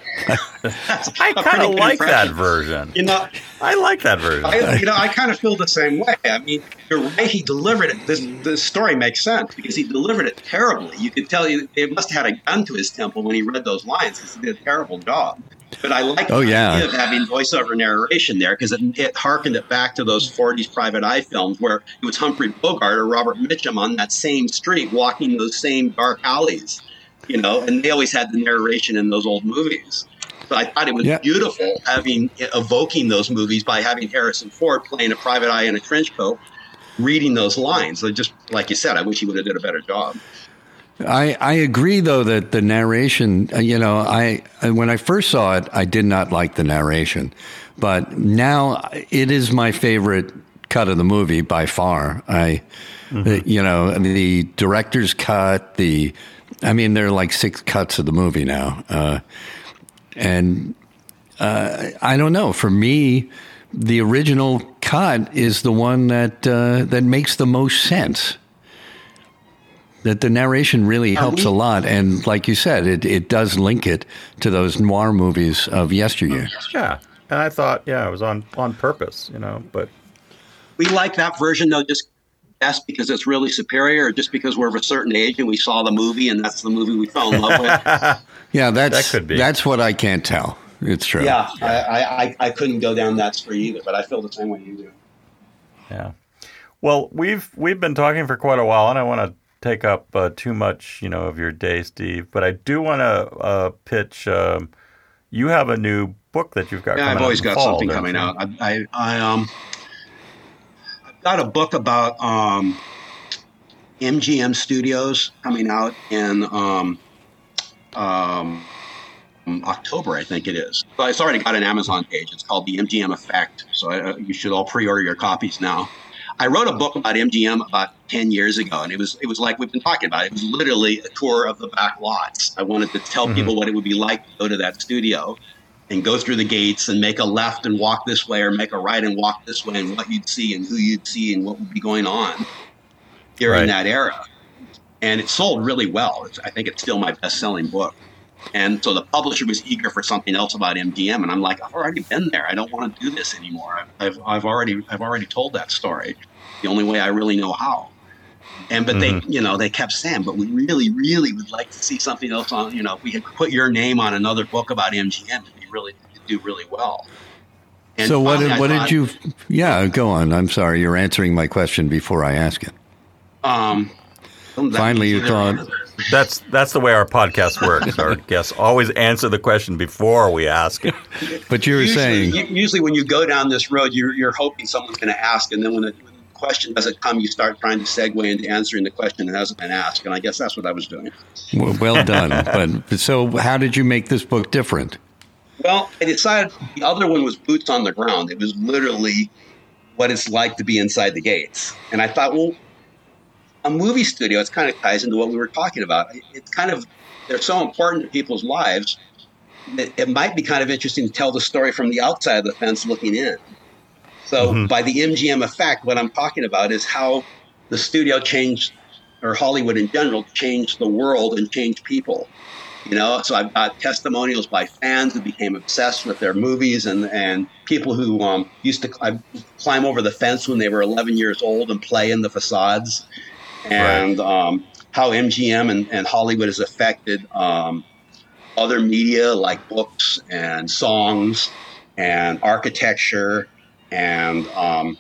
I a kind pretty of good like that impression. version. You know, I like that version. I, you know, I kind of feel the same way. I mean, the way he delivered it, this, this story makes sense because he delivered it terribly. You could tell you it must have had a gun to his temple when he read those lines because he did a terrible job. But I like Oh, the yeah. idea of having voiceover narration there because it, it harkened it back to those forties private eye films where it was Humphrey Bogart or Robert Mitchum on that same street walking those same dark alleys, you know, and they always had the narration in those old movies. So I thought it was Yeah. beautiful having evoking those movies by having Harrison Ford playing a private eye in a trench coat, reading those lines. So just like you said, I wish he would have did a better job. I, I agree, though, that the narration, uh, you know, I when I first saw it, I did not like the narration. But now it is my favorite cut of the movie by far. I, uh, you know, the director's cut, the, I mean, there are like six cuts of the movie now. Uh, and uh, I don't know. For me, the original cut is the one that uh, that makes the most sense. That the narration really helps a lot, and like you said, it, it does link it to those noir movies of yesteryear. Yeah, and I thought, yeah, it was on, on purpose, you know. But we like that version though, just yes, because it's really superior, or just because we're of a certain age and we saw the movie and that's the movie we fell in love with. Yeah, that's that could be. That's what I can't tell. It's true. Yeah, yeah. I, I I couldn't go down that street either, but I feel the same way you do. Yeah. Well, we've we've been talking for quite a while, and I want to take up uh, too much, you know, of your day, Steve. But I do want to uh, pitch. Um, you have a new book that you've got. Yeah, coming I've always out in the got fall, something don't coming you? out. I, I, I um, I've got a book about um, M G M Studios coming out in um, um, October, I think it is. So it's already got an Amazon page. It's called The M G M Effect. So I, you should all pre-order your copies now. I wrote a book about M G M about ten years ago, and it was it was like we've been talking about. It was literally a tour of the back lots. I wanted to tell mm-hmm. people what it would be like to go to that studio and go through the gates and make a left and walk this way, or make a right and walk this way, and what you'd see and who you'd see and what would be going on during right. that era. And it sold really well. It's, I think it's still my best-selling book. And so the publisher was eager for something else about M G M, and I'm like, I've already been there. I don't want to do this anymore. I've I've already I've already told that story. The only way I really know how. And but mm-hmm. they you know they kept saying, but we really really would like to see something else on. You know, if we had put your name on another book about M G M, it'd be really it'd do really well. And so what did, what thought, did you? Yeah, go on. I'm sorry, you're answering my question before I ask it. Um. Finally, you thought. That's that's the way our podcast works. Our guests always answer the question before we ask it. But you were usually, saying usually when you go down this road, you're you're hoping someone's going to ask, and then when the, when the question doesn't come, you start trying to segue into answering the question that hasn't been asked. And I guess that's what I was doing. Well, well done. But so, how did you make this book different? Well, I decided the other one was boots on the ground. It was literally what it's like to be inside the gates, and I thought, well. A movie studio, it kind of ties into what we were talking about. It's kind of, they're so important to people's lives that it might be kind of interesting to tell the story from the outside of the fence looking in. So mm-hmm. by the M G M effect, what I'm talking about is how the studio changed, or Hollywood in general, changed the world and changed people. You know, so I've got testimonials by fans who became obsessed with their movies, and, and people who um, used to climb, climb over the fence when they were eleven years old and play in the facades. And right. um, how M G M and, and Hollywood has affected um, other media like books and songs and architecture and um,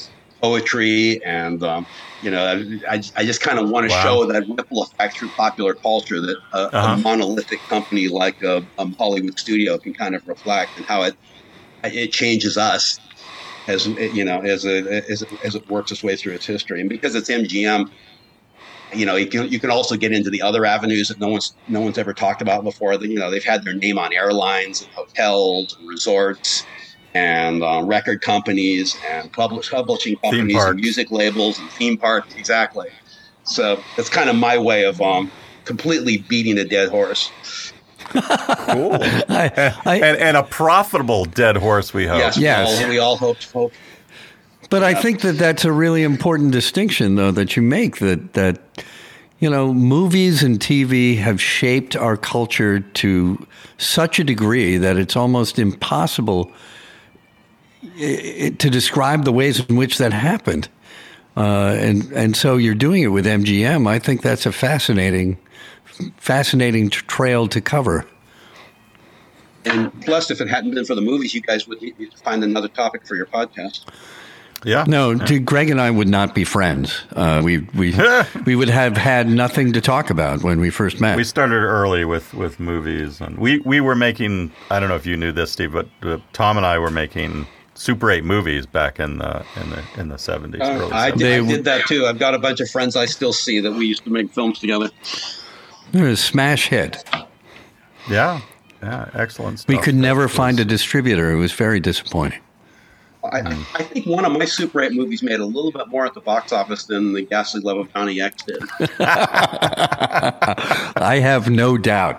poetry. And, um, you know, I, I just kind of want to wow. show that ripple effect through popular culture that a, uh-huh. a monolithic company like a, a Hollywood studio can kind of reflect, and how it it changes us as, you know, as, a, as, it, as it works its way through its history. And because it's M G M, you know, you can you can also get into the other avenues that no one's no one's ever talked about before. You know, they've had their name on airlines and hotels and resorts and um, record companies and publish, publishing companies and music labels and theme parks. Exactly. So that's kind of my way of um, completely beating a dead horse. Cool. I, I, and, and a profitable dead horse, we hope. Yes, yes. We all, we all hope. hope. But I think that that's a really important distinction, though, that you make, that, that, you know, movies and T V have shaped our culture to such a degree that it's almost impossible to describe the ways in which that happened. Uh, and, and so you're doing it with M G M. I think that's a fascinating, fascinating trail to cover. And plus, if it hadn't been for the movies, you guys would find another topic for your podcast. Yeah. No, yeah. Greg and I would not be friends. Uh, we we we would have had nothing to talk about when we first met. We started early with, with movies, and we, we were making. I don't know if you knew this, Steve, but uh, Tom and I were making Super eight movies back in the in the in the seventies. Uh, early I, seventies. did, I did that too. I've got a bunch of friends I still see that we used to make films together. It was a smash hit. Yeah, yeah, excellent stuff. We could that never was... find a distributor. It was very disappointing. I, I think one of my Super eight movies made a little bit more at the box office than The Ghastly Love of Johnny X did. I have no doubt.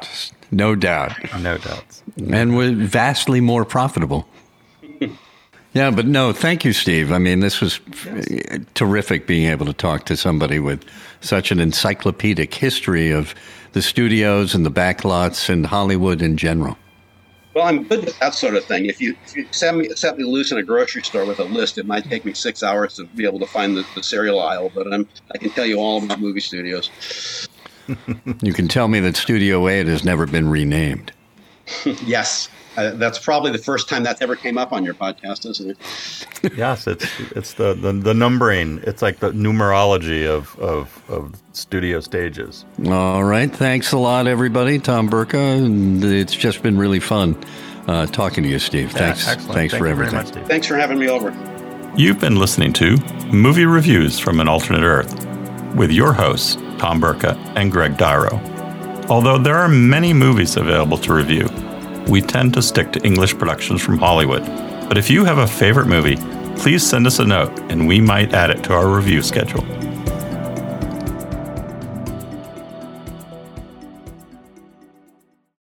No doubt. No doubts. And we're vastly more profitable. Yeah, but no, thank you, Steve. I mean, this was yes. terrific being able to talk to somebody with such an encyclopedic history of the studios and the backlots and Hollywood in general. Well, I'm good with that sort of thing. If you, if you set, me, set me loose in a grocery store with a list, it might take me six hours to be able to find the, the cereal aisle, but I'm, I can tell you all about movie studios. You can tell me that Studio eight has never been renamed. Yes. Uh, that's probably the first time that's ever came up on your podcast, isn't it? Yes, it's it's the, the, the numbering. It's like the numerology of, of, of studio stages. All right. Thanks a lot, everybody. Tom Burka. And it's just been really fun uh, talking to you, Steve. Yeah, thanks. Excellent. Thanks Thank for you everything. Very much, Steve. Thanks for having me over. You've been listening to Movie Reviews from an Alternate Earth with your hosts, Tom Burka and Greg Dyro. Although there are many movies available to review, we tend to stick to English productions from Hollywood. But if you have a favorite movie, please send us a note and we might add it to our review schedule.